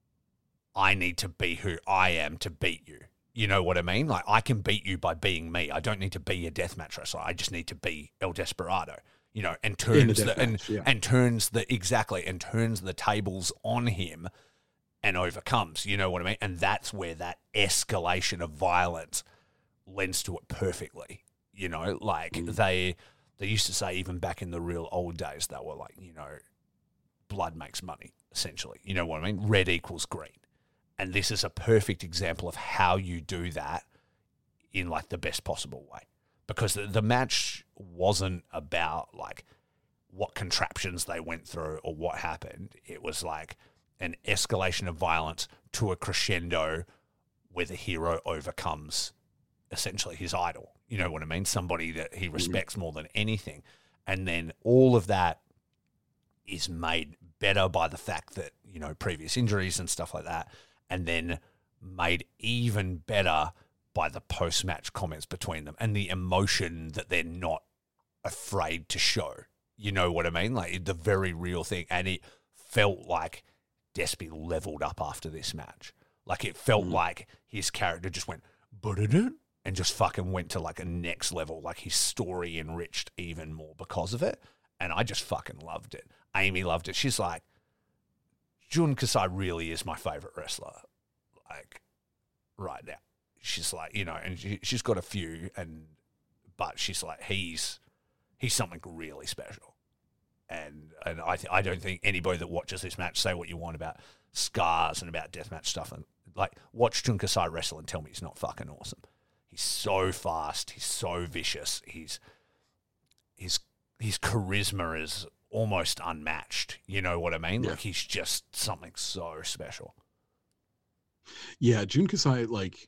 I need to be who I am to beat you. You know what I mean? Like, I can beat you by being me. I don't need to be a deathmatch wrestler. I just need to be El Desperado, you know, and turns the, and, deathmatch, yeah. and turns the, exactly, and turns the tables on him and overcomes, you know what I mean? And that's where that escalation of violence lends to it perfectly. You know, like Mm. they, they used to say, even back in the real old days, they were like, you know, blood makes money, essentially. You know what I mean? Red equals green. And this is a perfect example of how you do that in like the best possible way, because the, the match wasn't about like what contraptions they went through or what happened. It was like an escalation of violence to a crescendo where the hero overcomes essentially his idol. You know what I mean? Somebody that he respects more than anything. And then all of that is made better by the fact that, you know, previous injuries and stuff like that, and then made even better by the post-match comments between them and the emotion that they're not afraid to show. You know what I mean? Like the very real thing. And it felt like Despy leveled up after this match. Like it felt Mhm. like his character just went, "Ba-da-da," and just fucking went to like a next level. Like his story enriched even more because of it. And I just fucking loved it. Amy loved it. She's like, Jun Kasai really is my favorite wrestler, like right now. She's like, you know, and she, she's got a few, and but she's like, he's he's something really special, and and I th- I don't think anybody that watches this match, say what you want about scars and about deathmatch stuff, and like watch Jun Kasai wrestle and tell me he's not fucking awesome. He's so fast, he's so vicious, he's his his charisma is almost unmatched. You know what I mean? Yeah. Like he's just something so special. Yeah, Jun Kasai, like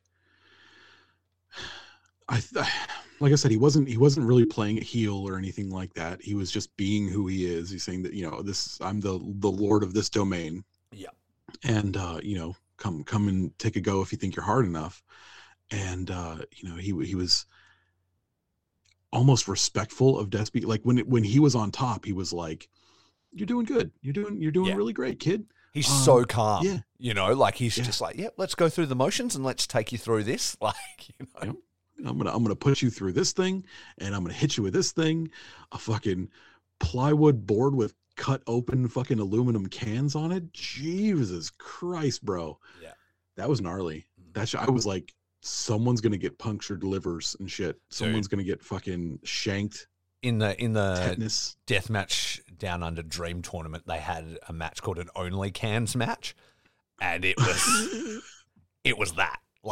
I th- like I said, he wasn't he wasn't really playing a heel or anything like that. He was just being who he is. He's saying that, you know, this I'm the the lord of this domain. Yeah. And uh, you know, come come and take a go if you think you're hard enough. And uh, you know, he he was almost respectful of Despy. Like when it, when he was on top, he was like, "You're doing good. You're doing you're doing Yeah. really great, kid." He's Um, so calm. yeah. You know, like he's Yeah. just like, yeah, let's go through the motions and let's take you through this. Like, you know. Yep. I'm gonna I'm gonna put you through this thing, and I'm gonna hit you with this thing, a fucking plywood board with cut open fucking aluminum cans on it. Jesus Christ, bro. Yeah. That was gnarly. Mhm. That sh- I was like, someone's gonna get punctured livers and shit. Someone's gonna get fucking shanked. In the in the Tetanus. Deathmatch Down Under Dream tournament, they had a match called an Only Cans match, and it was it was that. Like,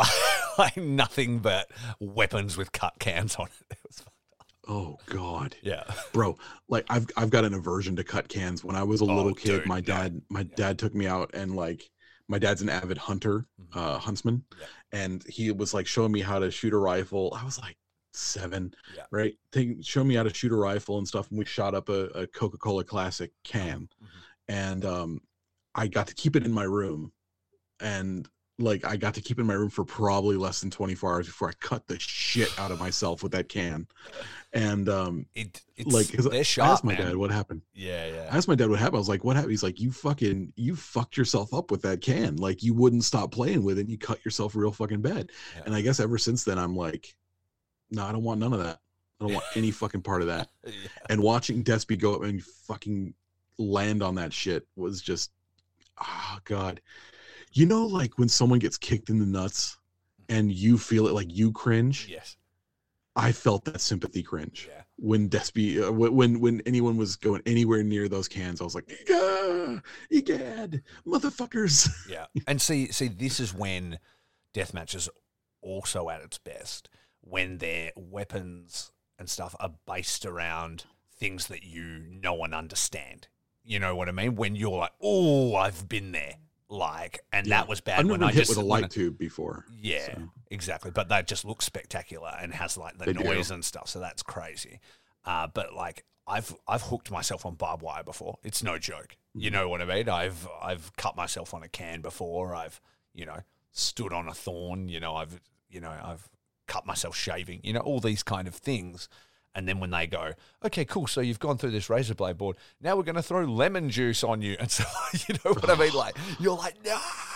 like nothing but weapons with cut cans on it. It was Oh God. yeah. Bro, like I've I've got an aversion to cut cans. When I was a Oh, little kid, dude, my no. dad my dad took me out, and like my dad's an avid hunter, Mhm. uh huntsman, Yeah. and he was like showing me how to shoot a rifle. I was like seven, Yeah. right? Take, show me how to shoot a rifle and stuff, and we shot up a, a Coca-Cola Classic can, Mhm. and um I got to keep it in my room, and like I got to keep it in my room for probably less than twenty-four hours before I cut the shit out of myself with that can. And um It, it's like 'cause they're I sharp, asked my man. dad what happened. Yeah, I yeah. asked my dad what happened. I was like, what happened? He's like, you fucking, you fucked yourself up with that can. Like, you wouldn't stop playing with it. And you cut yourself real fucking bad. Yeah. And I guess ever since then, I'm like, no, I don't want none of that. I don't want any fucking part of that. Yeah. And watching Despy go up and fucking land on that shit was just, oh God. You know, like when someone gets kicked in the nuts and you feel it, like you cringe. Yes. I felt that sympathy cringe. Yeah. When Despy, uh, wh- when when anyone was going anywhere near those cans, I was like, "Egad, egad, motherfuckers!" Yeah. And see, see, this is when deathmatch is also at its best, when their weapons and stuff are based around things that you know and understand. You know what I mean? When you're like, oh, I've been there. Like, and Yeah. that was bad I've when never I been hit just with a when I- light tube before. Yeah, so. exactly. But that just looks spectacular and has like the They do. noise and stuff. So that's crazy. Uh, but like I've I've hooked myself on barbed wire before. It's no joke. You Mhm. know what I mean? I've I've cut myself on a can before. I've you know stood on a thorn. You know I've you know I've cut myself shaving. You know all these kind of things. And then when they go, okay, cool. So you've gone through this razor blade board. Now we're going to throw lemon juice on you. And so, you know what I mean? Like, you're like, no.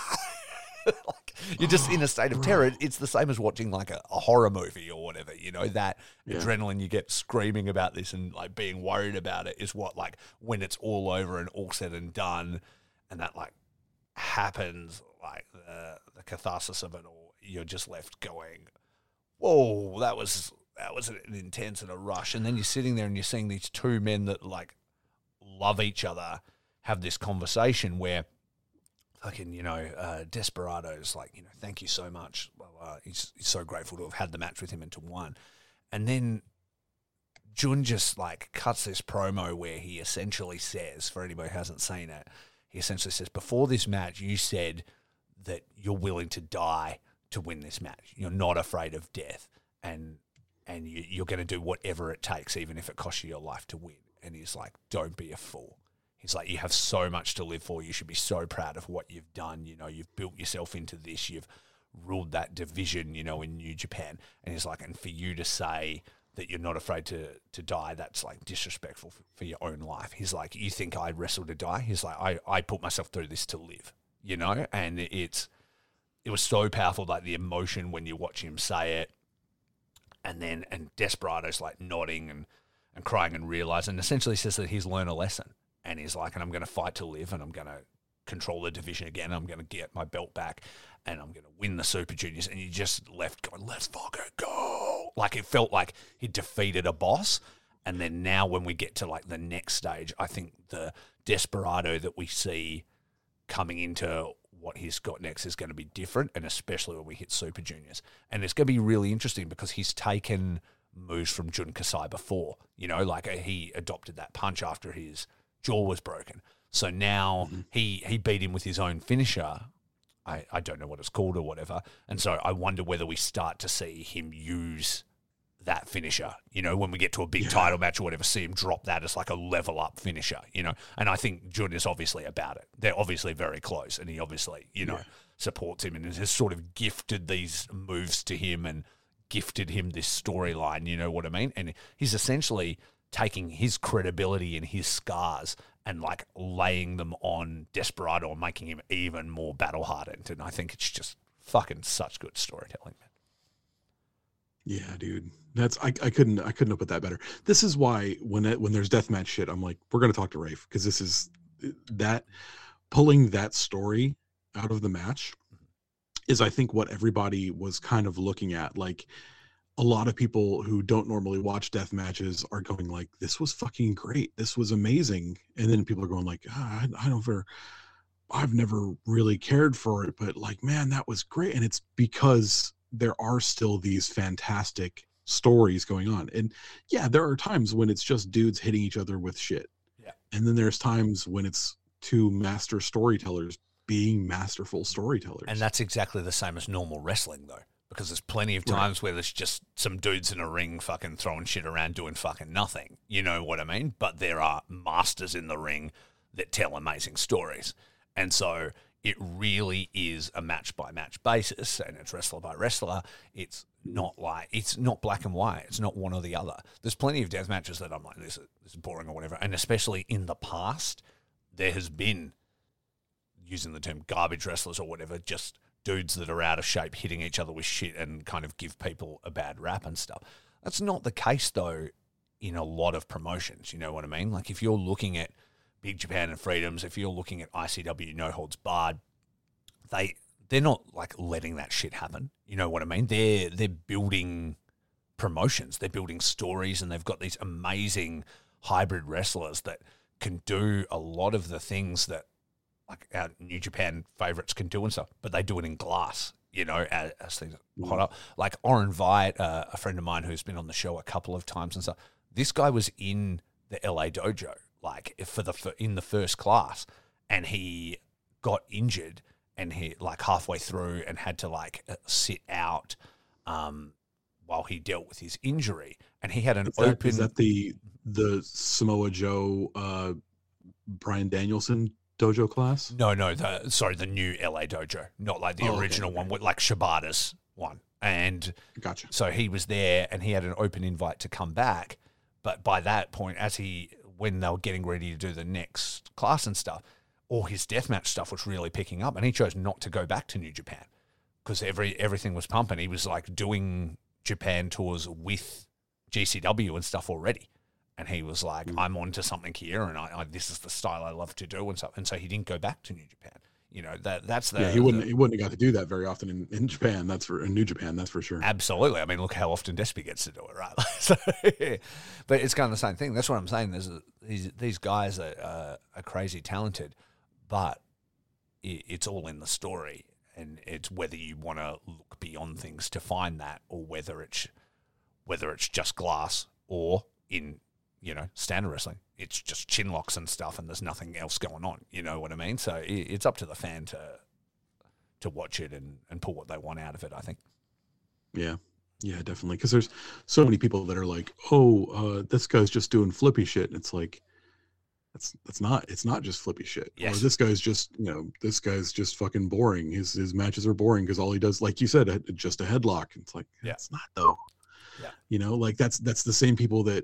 Like, you're just in a state of terror. It's the same as watching like a, a horror movie or whatever. You know, that Yeah. adrenaline you get screaming about this and like being worried about it is what, like, when it's all over and all said and done and that like happens, like the, the catharsis of it all, you're just left going, whoa, that was that was an intense and a rush. And then you're sitting there and you're seeing these two men that like love each other have this conversation where fucking, you know, uh, Desperado's like, you know, thank you so much. Blah, blah. He's, he's so grateful to have had the match with him and to won. And then Jun just like cuts this promo where he essentially says, for anybody who hasn't seen it, he essentially says, before this match, you said that you're willing to die to win this match. You're not afraid of death. And and you, you're going to do whatever it takes, even if it costs you your life to win. And he's like, don't be a fool. He's like, you have so much to live for. You should be so proud of what you've done. You know, you've built yourself into this. You've ruled that division, you know, in New Japan. And he's like, and for you to say that you're not afraid to to die, that's like disrespectful for, for your own life. He's like, you think I wrestle to die? He's like, I, I put myself through this to live, you know? And it's it was so powerful, like the emotion when you watch him say it. And then, and Desperado's like nodding and, and crying and realizing, and essentially says that he's learned a lesson. And he's like, and I'm going to fight to live and I'm going to control the division again. I'm going to get my belt back and I'm going to win the Super Juniors. And you just left going, let's fucking go. Like it felt like he defeated a boss. And then now when we get to like the next stage, I think the Desperado that we see coming into what he's got next is going to be different, and especially when we hit Super Juniors. And it's going to be really interesting because he's taken moves from Jun Kasai before, you know, like he adopted that punch after his jaw was broken. So now mm-hmm. he, he beat him with his own finisher. I, I don't know what it's called or whatever. And so I wonder whether we start to see him use that finisher, you know, when we get to a big yeah. title match or whatever, see him drop that as like a level up finisher, you know. And I think Jun is obviously about it. They're obviously very close, and he obviously, you know, yeah. supports him and has sort of gifted these moves to him and gifted him this storyline, you know what I mean? And he's essentially taking his credibility and his scars and like laying them on Desperado and making him even more battle hardened. And I think it's just fucking such good storytelling, man. Yeah, dude. That's I, I couldn't I couldn't have put that better. This is why when it, when there's deathmatch shit, I'm like, we're gonna talk to Rafe, because this is that pulling that story out of the match is I think what everybody was kind of looking at. Like a lot of people who don't normally watch death matches are going like, this was fucking great, this was amazing, and then people are going like, ah, I, I don't ever I've never really cared for it, but like, man, that was great. And it's because there are still these fantastic stories going on. And yeah, there are times when it's just dudes hitting each other with shit. Yeah. And then there's times when it's two master storytellers being masterful storytellers. And that's exactly the same as normal wrestling, though, because there's plenty of times right. where there's just some dudes in a ring fucking throwing shit around doing fucking nothing. You know what I mean? But there are masters in the ring that tell amazing stories. And so it really is a match-by-match basis, and it's wrestler by wrestler. It's not like it's not black and white. It's not one or the other. There's plenty of death matches that I'm like, this is, this is boring or whatever. And especially in the past, there has been, using the term garbage wrestlers or whatever, just dudes that are out of shape hitting each other with shit and kind of give people a bad rap and stuff. That's not the case, though, in a lot of promotions. You know what I mean? Like if you're looking at Big Japan and Freedoms, if you're looking at I C W No Holds Barred, they they're not like letting that shit happen. You know what I mean? They're they're building promotions, they're building stories, and they've got these amazing hybrid wrestlers that can do a lot of the things that like our New Japan favorites can do and stuff, but they do it in glass. You know, as, as things hot up. Like Oren Veidt, uh, a friend of mine who's been on the show a couple of times and stuff. This guy was in the L A dojo, like for the for, in the first class, and he got injured, and he like halfway through and had to like sit out um, while he dealt with his injury, and he had an is that, open. Is that the the Samoa Joe uh, Bryan Danielson dojo class? No, no, the sorry, the new L A dojo, not like the oh, original okay, one, with like Shibata's one. And gotcha. So he was there, and he had an open invite to come back. But by that point, as he when they were getting ready to do the next class and stuff, all his deathmatch stuff was really picking up, and he chose not to go back to New Japan because every everything was pumping. He was like doing Japan tours with G C W and stuff already. And he was like, mm. I'm on to something here, and I, I, this is the style I love to do and stuff. And so he didn't go back to New Japan. You know, that that's the... Yeah, he wouldn't the, he wouldn't have got to do that very often in, in Japan. That's for in New Japan, that's for sure. Absolutely. I mean, look how often Despy gets to do it, right? so, but it's kind of the same thing. That's what I'm saying. There's a, these, these guys are, uh, are crazy talented, but it, it's all in the story. And it's whether you want to look beyond things to find that, or whether it's whether it's just glass, or in... you know, standard wrestling, it's just chin locks and stuff, and there's nothing else going on. You know what I mean? So it's up to the fan to to watch it and, and pull what they want out of it, I think. Yeah, yeah, definitely. Because there's so many people that are like, oh, uh, this guy's just doing flippy shit. And it's like, that's that's not, it's not just flippy shit. Yes. Or this guy's just, you know, this guy's just fucking boring. His his matches are boring because all he does, like you said, a, just a headlock. It's like, yeah. It's not though. Yeah. You know, like that's that's the same people that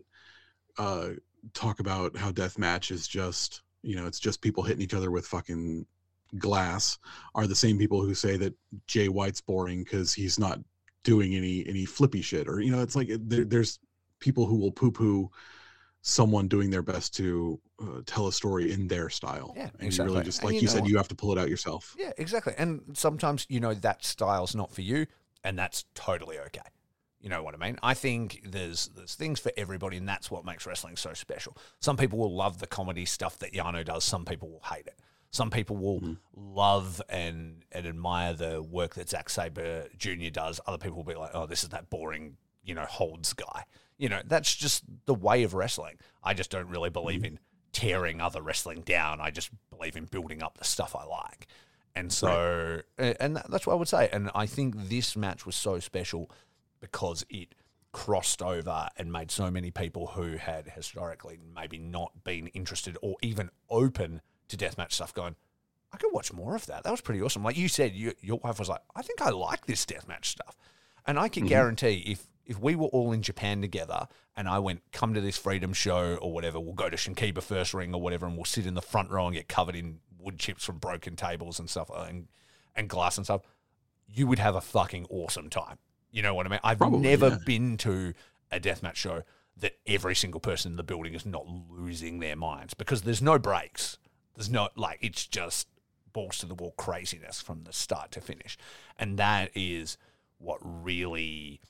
uh talk about how deathmatch is just, you know, it's just people hitting each other with fucking glass, are the same people who say that Jay White's boring because he's not doing any any flippy shit. Or, you know, it's like there, there's people who will poo-poo someone doing their best to uh, tell a story in their style. Yeah, and exactly. you really just, like you you know said, what? you have to pull it out yourself. Yeah, exactly. And sometimes, you know, that style's not for you, and that's totally okay. You know what I mean? I think there's there's things for everybody, and that's what makes wrestling so special. Some people will love the comedy stuff that Yano does. Some people will hate it. Some people will mm. love and, and admire the work that Zack Sabre Junior does. Other people will be like, oh, this is that boring, you know, holds guy. You know, that's just the way of wrestling. I just don't really believe mm. in tearing other wrestling down. I just believe in building up the stuff I like. And so, right. and that's what I would say. And I think this match was so special because it crossed over and made so many people who had historically maybe not been interested or even open to deathmatch stuff going, I could watch more of that. That was pretty awesome. Like you said, you, your wife was like, I think I like this deathmatch stuff. And I can mm-hmm. guarantee if, if we were all in Japan together and I went, come to this Freedom show or whatever, we'll go to Shinkiba First Ring or whatever, and we'll sit in the front row and get covered in wood chips from broken tables and stuff and, and glass and stuff, you would have a fucking awesome time. You know what I mean? I've Probably, never yeah. been to a deathmatch show that every single person in the building is not losing their minds, because there's no breaks. There's no, like, it's just balls to the wall craziness from the start to finish. And that is what really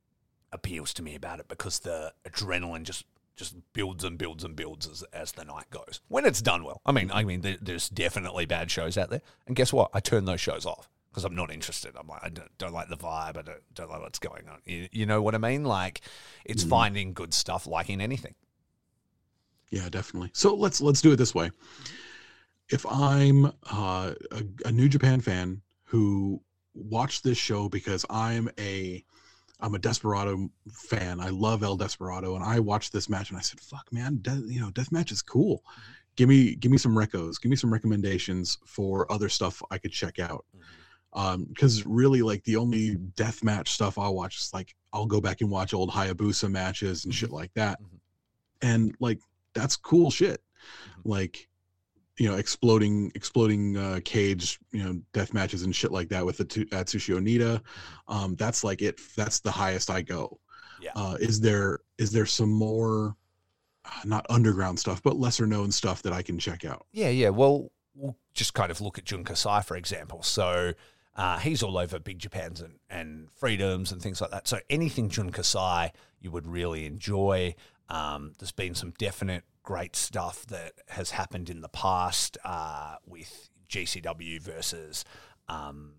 appeals to me about it, because the adrenaline just, just builds and builds and builds as, as the night goes. When it's done well. I mean, I mean, there, there's definitely bad shows out there. And guess what? I turn those shows off. because I'm not interested. I'm like, I don't, don't like the vibe. I don't, don't like what's going on. You, you know what I mean? Like, it's mm. finding good stuff, like in anything. Yeah, definitely. So let's let's do it this way. If I'm uh, a, a New Japan fan who watched this show because I'm a I'm a Desperado fan. I love El Desperado, and I watched this match and I said, "Fuck, man, de- you know, deathmatch is cool. Mm-hmm. Give me give me some recos. Give me some recommendations for other stuff I could check out." Mm-hmm. Um, because really, like, the only deathmatch stuff I'll watch is like I'll go back and watch old Hayabusa matches and mm-hmm. shit like that, mm-hmm. and like that's cool shit. Mm-hmm. Like, you know, exploding, exploding uh, cage, you know, death matches and shit like that with the t- Atsushi Onita. Um, that's like it. That's the highest I go. Yeah. Uh, is there is there some more, uh, not underground stuff, but lesser known stuff that I can check out? Yeah, yeah. Well, we'll just kind of look at Jun Kasai, for example. So uh, he's all over Big Japans and, and Freedoms and things like that. So anything Jun Kasai you would really enjoy. Um, there's been some definite great stuff that has happened in the past uh, with G C W versus um,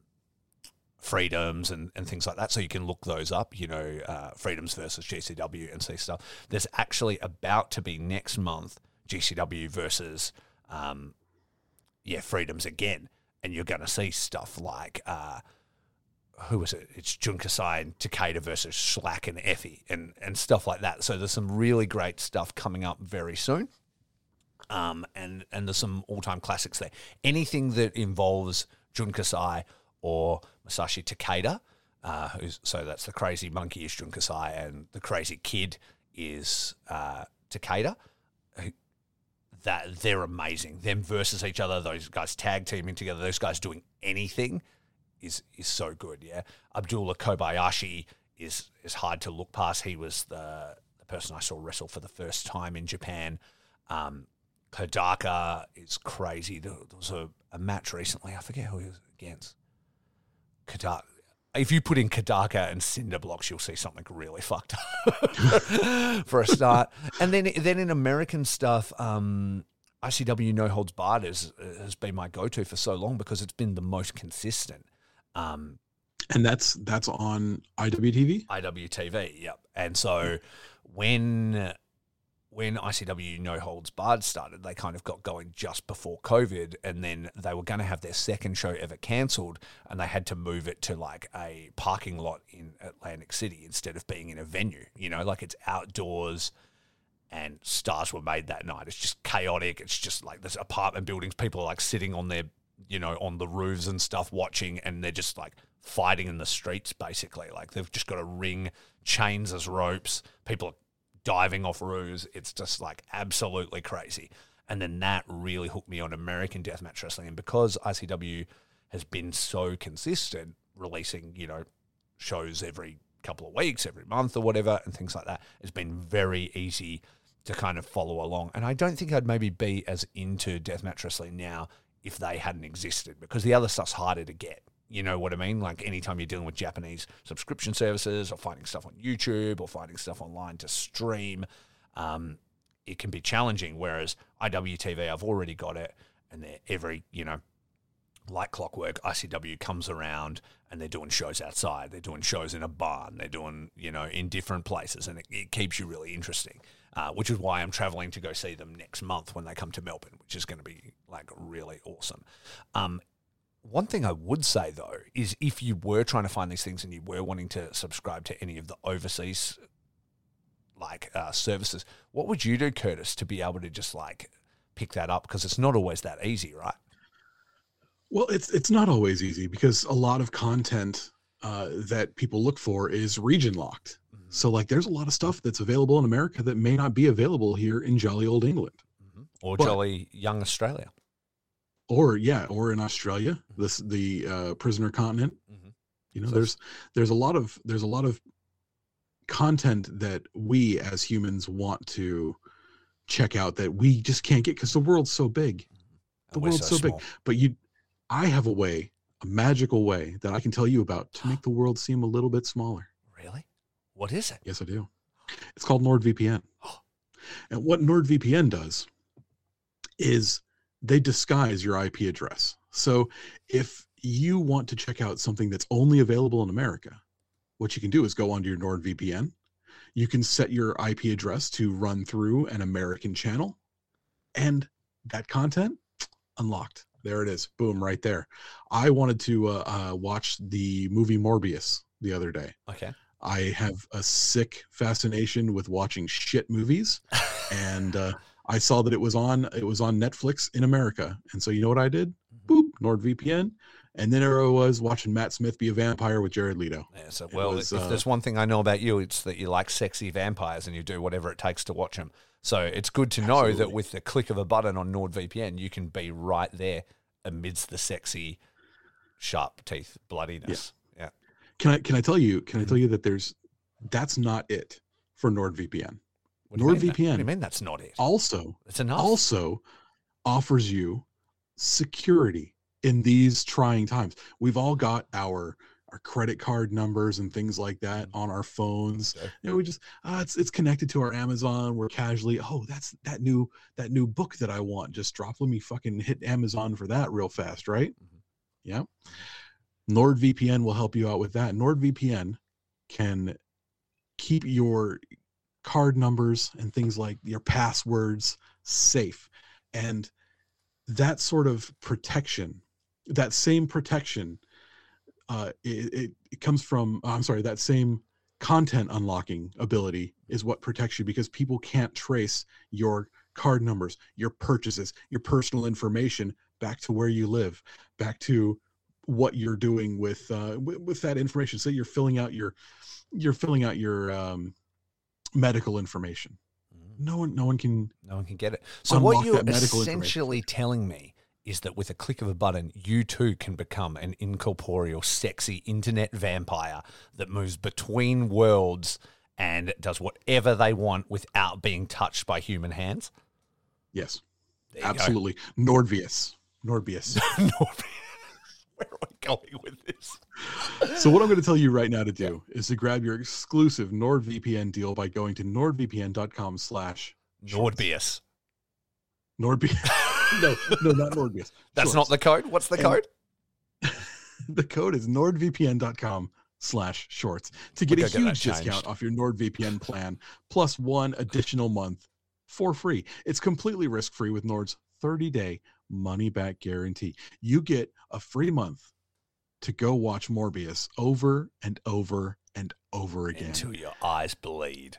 Freedoms and, and things like that. So you can look those up, you know, uh, Freedoms versus G C W and see stuff. There's actually about to be next month G C W versus, um, yeah, Freedoms again. And you're going to see stuff like, uh, who was it? It's Jun Kasai and Takeda versus Schlack and Effie and, and stuff like that. So there's some really great stuff coming up very soon. Um, and, and there's some all-time classics there. Anything that involves Jun Kasai or Masashi Takeda, uh, who's, so that's the crazy monkey is Jun Kasai and the crazy kid is uh, Takeda. Who, that they're amazing. Them versus each other, those guys tag teaming together, those guys doing anything is is so good, yeah. Abdullah Kobayashi is is hard to look past. He was the, the person I saw wrestle for the first time in Japan. Um, Kodaka is crazy. There, there was a, a match recently. I forget who he was against. Kodaka. If you put in Kodaka and Cinder Blocks, you'll see something really fucked up for a start. And then then in American stuff, um, I C W No Holds Barred has, has been my go-to for so long because it's been the most consistent. Um, and that's that's on I W T V? I W T V, yep. And so when when I C W No Holds Barred started, they kind of got going just before COVID, and then they were going to have their second show ever cancelled, and they had to move it to like a parking lot in Atlantic City instead of being in a venue. You know, like it's outdoors, and stars were made that night. It's just chaotic. It's just like there's apartment buildings. People are like sitting on their, you know, on the roofs and stuff watching, and they're just like fighting in the streets basically. Like they've just got a ring, chains as ropes. People are diving off roofs. It's just like absolutely crazy. And then that really hooked me on American Deathmatch Wrestling. And because I C W has been so consistent, releasing, you know, shows every couple of weeks, every month or whatever, and things like that, it's been very easy to kind of follow along. And I don't think I'd maybe be as into Deathmatch Wrestling now if they hadn't existed, because the other stuff's harder to get. You know what I mean? Like anytime you're dealing with Japanese subscription services or finding stuff on YouTube or finding stuff online to stream, um, it can be challenging. Whereas I W T V, I've already got it, and they're every, you know, like clockwork, I C W comes around and they're doing shows outside. They're doing shows in a barn. They're doing, you know, in different places, and it, it keeps you really interesting, uh, which is why I'm traveling to go see them next month when they come to Melbourne, which is going to be like really awesome. Um, One thing I would say, though, is if you were trying to find these things and you were wanting to subscribe to any of the overseas like uh, services, what would you do, Curtis, to be able to just like pick that up? Because it's not always that easy, right? Well, it's it's not always easy because a lot of content uh, that people look for is region locked. Mm-hmm. So like there's a lot of stuff that's available in America that may not be available here in jolly old England. Mm-hmm. Or but, jolly young Australia. Or yeah, or in Australia, this the uh, prisoner continent. Mm-hmm. You know, so there's there's a lot of there's a lot of content that we as humans want to check out that we just can't get because the world's so big. The world's so, so big. But you, I have a way, a magical way that I can tell you about to make the world seem a little bit smaller. Really? What is it? Yes, I do. It's called NordVPN. And what NordVPN does is they disguise your I P address. So if you want to check out something that's only available in America, what you can do is go onto your NordVPN. You can set your I P address to run through an American channel, and that content unlocked. There it is. Boom, right there. I wanted to uh, uh, watch the movie Morbius the other day. Okay. I have a sick fascination with watching shit movies, and uh, I saw that it was on it was on Netflix in America, and so you know what I did? Boop, NordVPN, and then there I was watching Matt Smith be a vampire with Jared Leto. Yeah, so, well, was, if uh, there's one thing I know about you, it's that you like sexy vampires and you do whatever it takes to watch them. So it's good to know Absolutely. that with the click of a button on NordVPN, you can be right there amidst the sexy, sharp teeth bloodiness. Yeah. yeah. Can I can I tell you can I Mm-hmm. tell you that there's that's not it for NordVPN. What do you mean that- What do NordVPN you mean that's not it? also It's enough. also offers you security in these trying times. We've all got our our credit card numbers and things like that on our phones. Okay. You know, we just uh, it's it's connected to our Amazon. We're casually, oh, that's that new that new book that I want. Just drop. Let me fucking hit Amazon for that real fast, right? Mhm. Yeah. NordVPN will help you out with that. NordVPN can keep your card numbers and things like your passwords safe. And that sort of protection, that same protection, uh, it, it, it comes from, I'm sorry, that same content unlocking ability is what protects you, because people can't trace your card numbers, your purchases, your personal information back to where you live, back to what you're doing with uh, with, with that information. Say you're filling out your you're filling out your um, medical information. No one, no one can. No one can get it. So what unlock you're that medical essentially telling me is that with a click of a button, you too can become an incorporeal, sexy internet vampire that moves between worlds and does whatever they want without being touched by human hands. Yes, There you go. absolutely. Nordvius, Nordvius. Where are we going with this? So what I'm going to tell you right now to do is to grab your exclusive NordVPN deal by going to nordvpn.com slash Nordbius. NordVPN. no, no, not Nordvius. That's not the code? What's the And- code? The code is nordvpn.com slash shorts to get We'll a go get that huge discount changed. off your NordVPN plan plus one additional month for free. It's completely risk-free with Nord's thirty-day money-back guarantee. You get a free month to go watch Morbius over and over and over again. Until your eyes bleed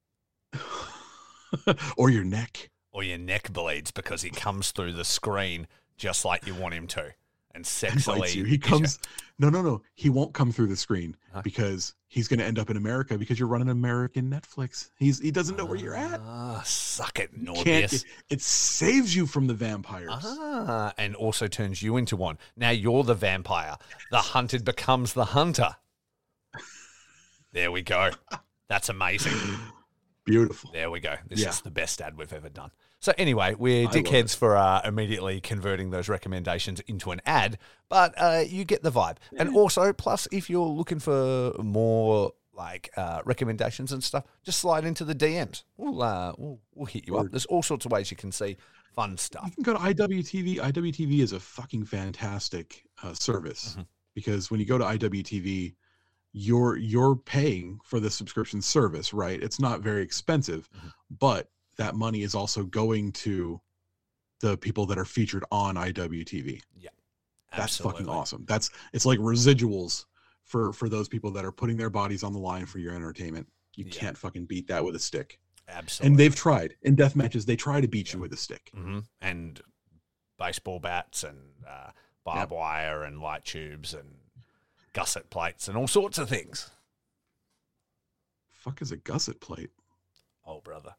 Or your neck. or your neck bleeds because he comes through the screen just like you want him to. And And sexily. bites you. He comes. No, no, no. He won't come through the screen Huh? because he's going to end up in America because you're running American Netflix. He's he doesn't know where you're at. Ah, suck it, Can't, Norbius. it, it saves you from the vampires. Ah, and also turns you into one. Now you're the vampire. The hunted becomes the hunter. There we go. That's amazing. Beautiful. There we go. This Yeah. is the best ad we've ever done. So anyway, we're I love dickheads for uh, immediately converting those recommendations into an ad, but uh, you get the vibe. And also, plus, if you're looking for more like uh, recommendations and stuff, just slide into the D Ms. We'll uh, we'll, we'll hit you up. Word. There's all sorts of ways you can see fun You stuff. can go to I W T V. I W T V is a fucking fantastic uh, service Mhm. because when you go to I W T V, you're you're paying for the subscription service, right? It's not very expensive, Mhm. but that money is also going to the people that are featured on I W T V. That's Absolutely. fucking awesome. That's it's like residuals for for those people that are putting their bodies on the line for your entertainment. You Yeah. can't fucking beat that with a stick. Absolutely. And they've tried in death matches. They try to beat you Yeah. with a stick. hmm And baseball bats and uh, barbed wire and light tubes and gusset plates and all sorts of things. Fuck is a gusset plate? Oh, brother.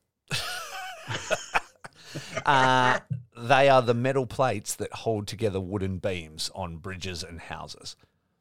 uh, they are the metal plates that hold together wooden beams on bridges and houses.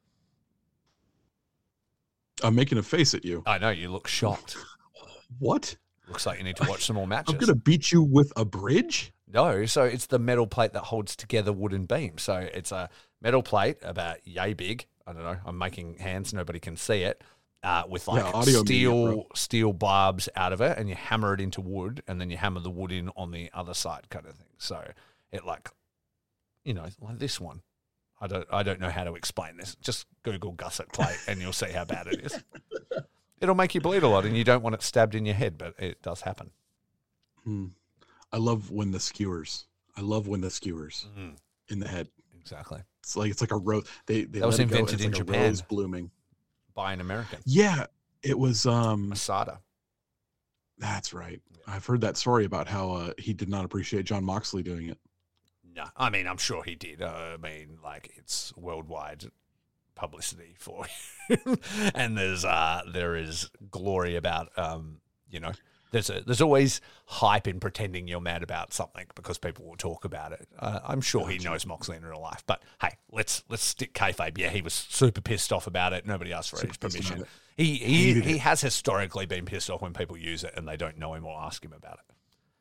I'm making a face at you. I know, you look shocked. What? Looks like you need to watch some more matches. I'm gonna beat you with a bridge? No, so it's the metal plate that holds together wooden beams. So it's a metal plate about yay big. I don't know. I'm making hands. Nobody can see it. Uh, with like Yeah, audio media, steel bro. steel barbs out of it, and you hammer it into wood, and then you hammer the wood in on the other side, kind of thing. So it like, you know, like this one. I don't I don't know how to explain this. Just Google gusset plate and you'll see how bad it is. It'll make you bleed a lot and you don't want it stabbed in your head, but it does happen. Hmm. I love when the skewers. I love when the skewers Mm. in the head. Exactly. It's like it's like a rose. They they That was let it go, invented and it's in like a Japan. rose blooming. By an American. Yeah, it was. Um, Masada. that's right. I've heard that story about how uh, he did not appreciate John Moxley doing it. No, I mean, I'm sure he did. Uh, I mean, like, it's worldwide publicity for him. And there's uh, there is glory about, um, you know, there's a, there's always hype in pretending you're mad about something because people will talk about it. Uh, I'm sure he knows Moxley in real life, but hey, let's let's stick kayfabe. Yeah, he was super pissed off about it. Nobody asked for Super his pissed permission. about He he Hated he it. has historically been pissed off when people use it and they don't know him or ask him about it.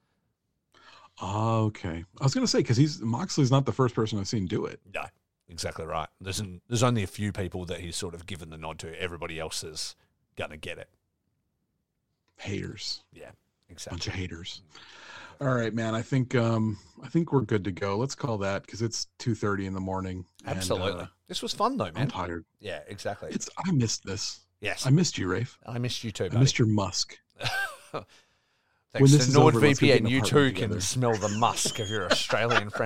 Okay, I was gonna say because he's Moxley's not the first person I've seen do it. No, exactly right. There's an, there's only a few people that he's sort of given the nod to. Everybody else is gonna get it. Haters, Yeah, bunch exactly. of haters. All right, man. I think um I think we're good to go. Let's call that because it's two thirty in the morning. and, Absolutely. uh, this was fun though, I'm man. tired. Yeah, exactly. It's I missed this. yes, I missed you, Rafe. I missed you too, I buddy. missed your musk. Thanks this to is over, let's go get NordVPN, an you too apartment can together. smell the musk of your Australian friend.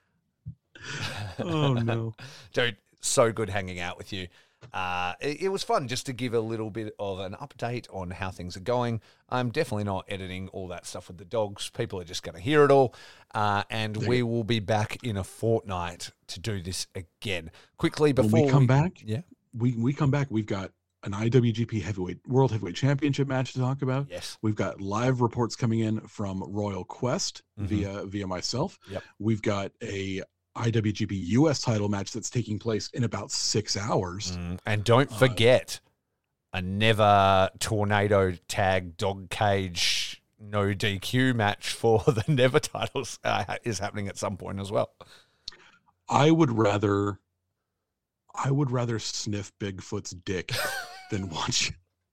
Oh no. Dude, so good hanging out with you. Uh, it, it was fun just to give a little bit of an update on how things are going. I'm definitely not editing all that stuff with the dogs. People are just going to hear it all. Uh, and Dig we it. will be back in a fortnight to do this again. Quickly, When before we come back, Yeah. we we come back. We've got an I W G P heavyweight world heavyweight championship match to talk about. Yes. We've got live reports coming in from Royal Quest Mhm. via via myself. Yep. We've got a I W G P U S title match that's taking place in about six hours. Mm, and don't Uh, forget a never tornado tag dog cage no D Q match for the never titles uh, is happening at some point as well. I would rather, I would rather sniff Bigfoot's dick than watch.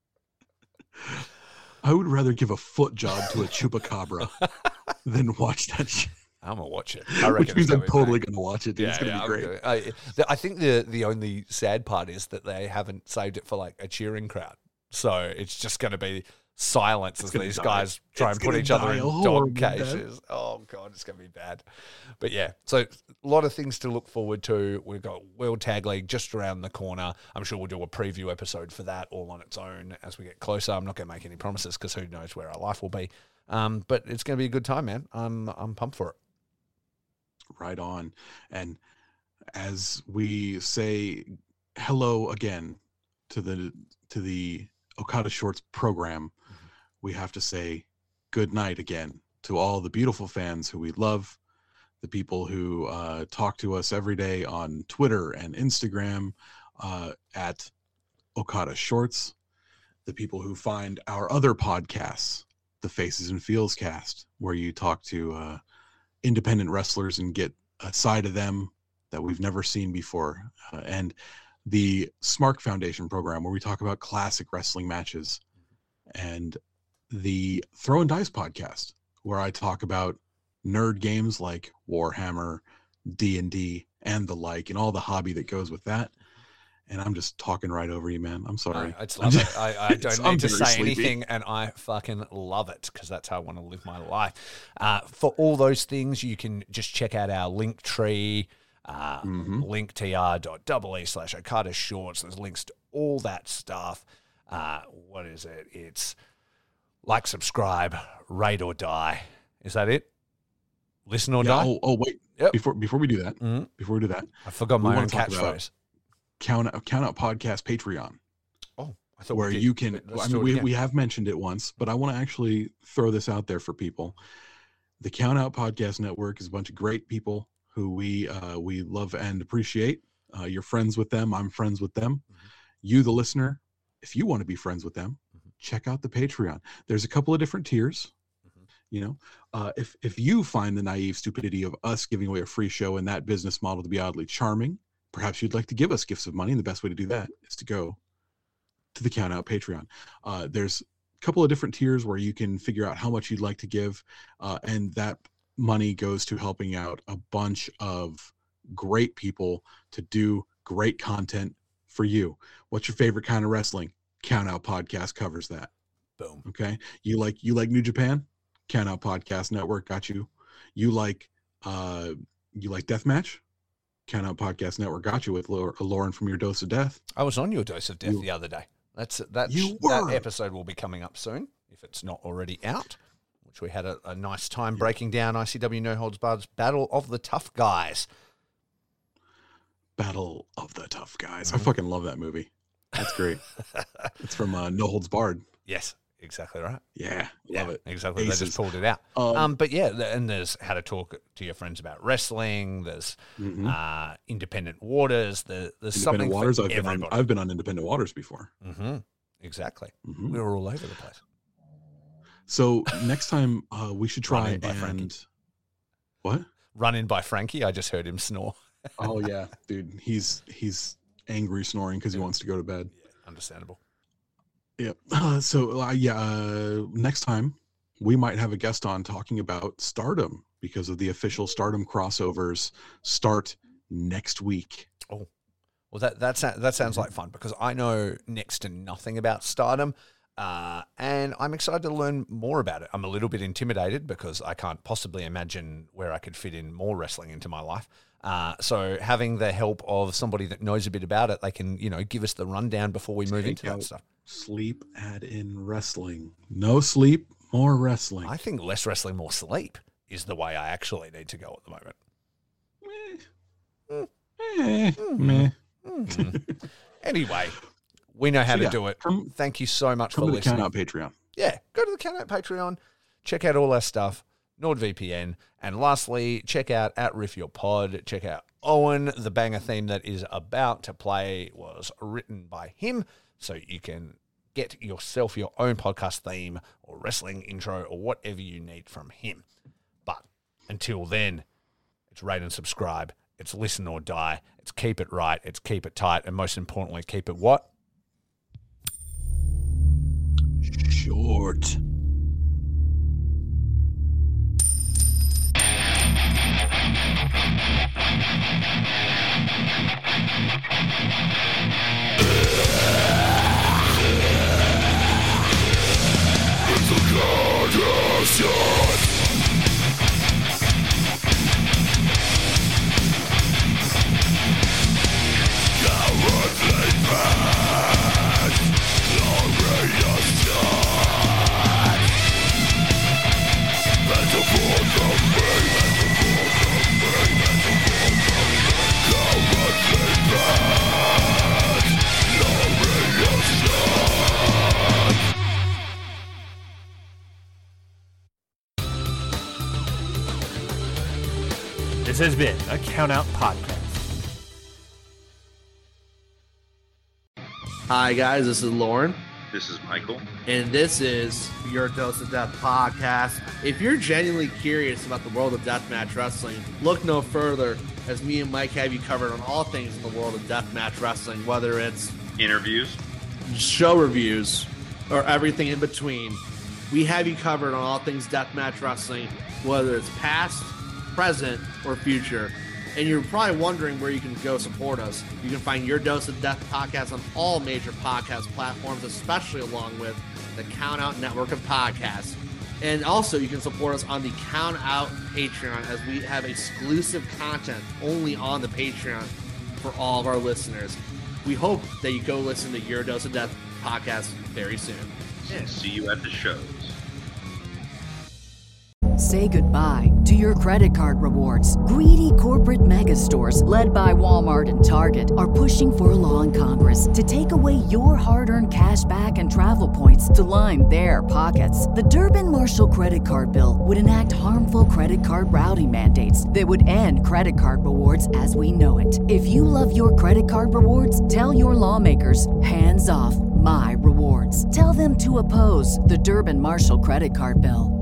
I would rather give a foot job to a chupacabra than watch that shit. I'm gonna watch it. I reckon Which it's means gonna I'm be totally great. going to watch it. Dude. it's going to be I'm great. gonna- I, the- I think the the only sad part is that they haven't saved it for like a cheering crowd. So it's just going to be silence as gonna these die. guys try It's and put gonna each other die in a dog horrible death. cages. Oh god, it's going to be bad. But yeah, so a lot of things to look forward to. We've got World Tag League just around the corner. I'm sure we'll do a preview episode for that all on its own as we get closer. I'm not going to make any promises because who knows where our life will be. Um, but it's going to be a good time, man. I'm I'm pumped for it. Right on. And as we say hello again to the to the Okada Shorts program, we have to say good night again to all the beautiful fans who we love, the people who uh, talk to us every day on Twitter and Instagram uh, at Okada Shorts, the people who find our other podcasts, the Faces and Feels cast, where you talk to uh, independent wrestlers and get a side of them that we've never seen before, uh, and the Smark Foundation program where we talk about classic wrestling matches, and the Throw and Dice podcast where I talk about nerd games like Warhammer, D and D, and the like, and all the hobby that goes with that. And I'm just talking right over you, man. I'm sorry. I, it's love it. I, I It's- don't I'm need to very say sleepy. anything, and I fucking love it because that's how I want to live my life. Uh, for all those things, you can just check out our link tree, uh, Mhm. linktr.ee slash Okada Shorts. There's links to all that stuff. Uh, what is it? It's like, subscribe, rate or die. Is that it? Listen or Yeah, die? oh, oh, wait. Yep. Before before we do that, Mhm. before we do that, I forgot we my wanna own talk about catchphrase. count out, count out podcast Patreon. Oh, I thought we where did. you can Let's I do mean it we, again. we have mentioned it once, but I want to actually throw this out there for people. The Count Out Podcast Network is a bunch of great people who we uh, we love and appreciate. Uh, you're friends with them. I'm friends with them. Mm-hmm. You, the listener, if you want to be friends with them, Mhm. check out the Patreon. There's a couple of different tiers. Mhm. You know, uh, if if you find the naive stupidity of us giving away a free show and that business model to be oddly charming, perhaps you'd like to give us gifts of money. And the best way to do that is to go to the Count Out Patreon. Uh, there's a couple of different tiers where you can figure out how much you'd like to give, uh, and that money goes to helping out a bunch of great people to do great content for you. What's your favorite kind of wrestling? Count Out Podcast covers that. Boom. Okay. You like you like New Japan? Count Out Podcast Network got you. You like uh you like Deathmatch? Count Out Podcast Network got you with Lauren from Your Dose of Death. I was on Your Dose of Death You- the other day. That's that. You That were. episode will be coming up soon, if it's not already out. Which we had a, a nice time breaking down I C W No Holds Barred's Battle of the Tough Guys. Battle of the Tough Guys. I Mhm. fucking love that movie. That's great. It's from uh, No Holds Barred. Yes, exactly right. Yeah, Yeah, love it. exactly. They Aces. just pulled it out. Um, Um, but yeah, th- and there's how to talk to your friends about wrestling. There's mhm. uh, independent waters. There, there's something Independent Waters. for I've been on. everybody. I've been on Independent Waters before. Mm-hmm. Exactly. Mhm. We were all over the place. So next time uh, we should Run try in by Frankie. and what? Run in by Frankie. I just heard him snore. Oh yeah, dude. He's he's angry snoring because he Yeah. wants to go to bed. Yeah, understandable. Yep. Uh, so uh, yeah, uh, next time we might have a guest on talking about Stardom because of the official Stardom crossovers start next week. Well, that that sou- that sounds like fun because I know next to nothing about Stardom, uh, and I'm excited to learn more about it. I'm a little bit intimidated because I can't possibly imagine where I could fit in more wrestling into my life. Uh, so having the help of somebody that knows a bit about it, they can you know give us the rundown before we move Take into that out stuff. Sleep, add in wrestling. No sleep, more wrestling. I think less wrestling, more sleep is the way I actually need to go at the moment. Eh, meh. Mhm. Anyway, we know how So, to yeah, do it. come- Thank you so much Come for to the listening. Count Out Patreon. Yeah, go to the Count Out Patreon, check out all our stuff, NordVPN, and lastly, check out at Riff Your Pod. Check out Owen. The banger theme that is about to play was written by him, so you can get yourself your own podcast theme or wrestling intro or whatever you need from him. But until then, it's rate and subscribe. It's listen or die. It's keep it right. It's keep it tight. And most importantly, keep it what? Short. This has been a Count Out Podcast. Hi, guys. This is Lauren, This is Michael. and this is Your Dose of Death podcast. If you're genuinely curious about the world of deathmatch wrestling, look no further, as me and Mike have you covered on all things in the world of deathmatch wrestling, whether it's Interviews. show reviews or everything in between. We have you covered on all things deathmatch wrestling, whether it's past, present, or future. And you're probably wondering where you can go support us. You can find Your Dose of Death podcast on all major podcast platforms, especially along with the Count Out network of podcasts. And also, you can support us on the Count Out Patreon, as we have exclusive content only on the Patreon for all of our listeners. We hope that you go listen to Your Dose of Death podcast very soon. And see you at the shows. Say goodbye to your credit card rewards. Greedy corporate mega stores, led by Walmart and Target, are pushing for a law in Congress to take away your hard-earned cash back and travel points to line their pockets. The Durbin-Marshall credit card bill would enact harmful credit card routing mandates that would end credit card rewards as we know it. If you love your credit card rewards, tell your lawmakers, hands off my rewards. Tell them to oppose the Durbin-Marshall credit card bill.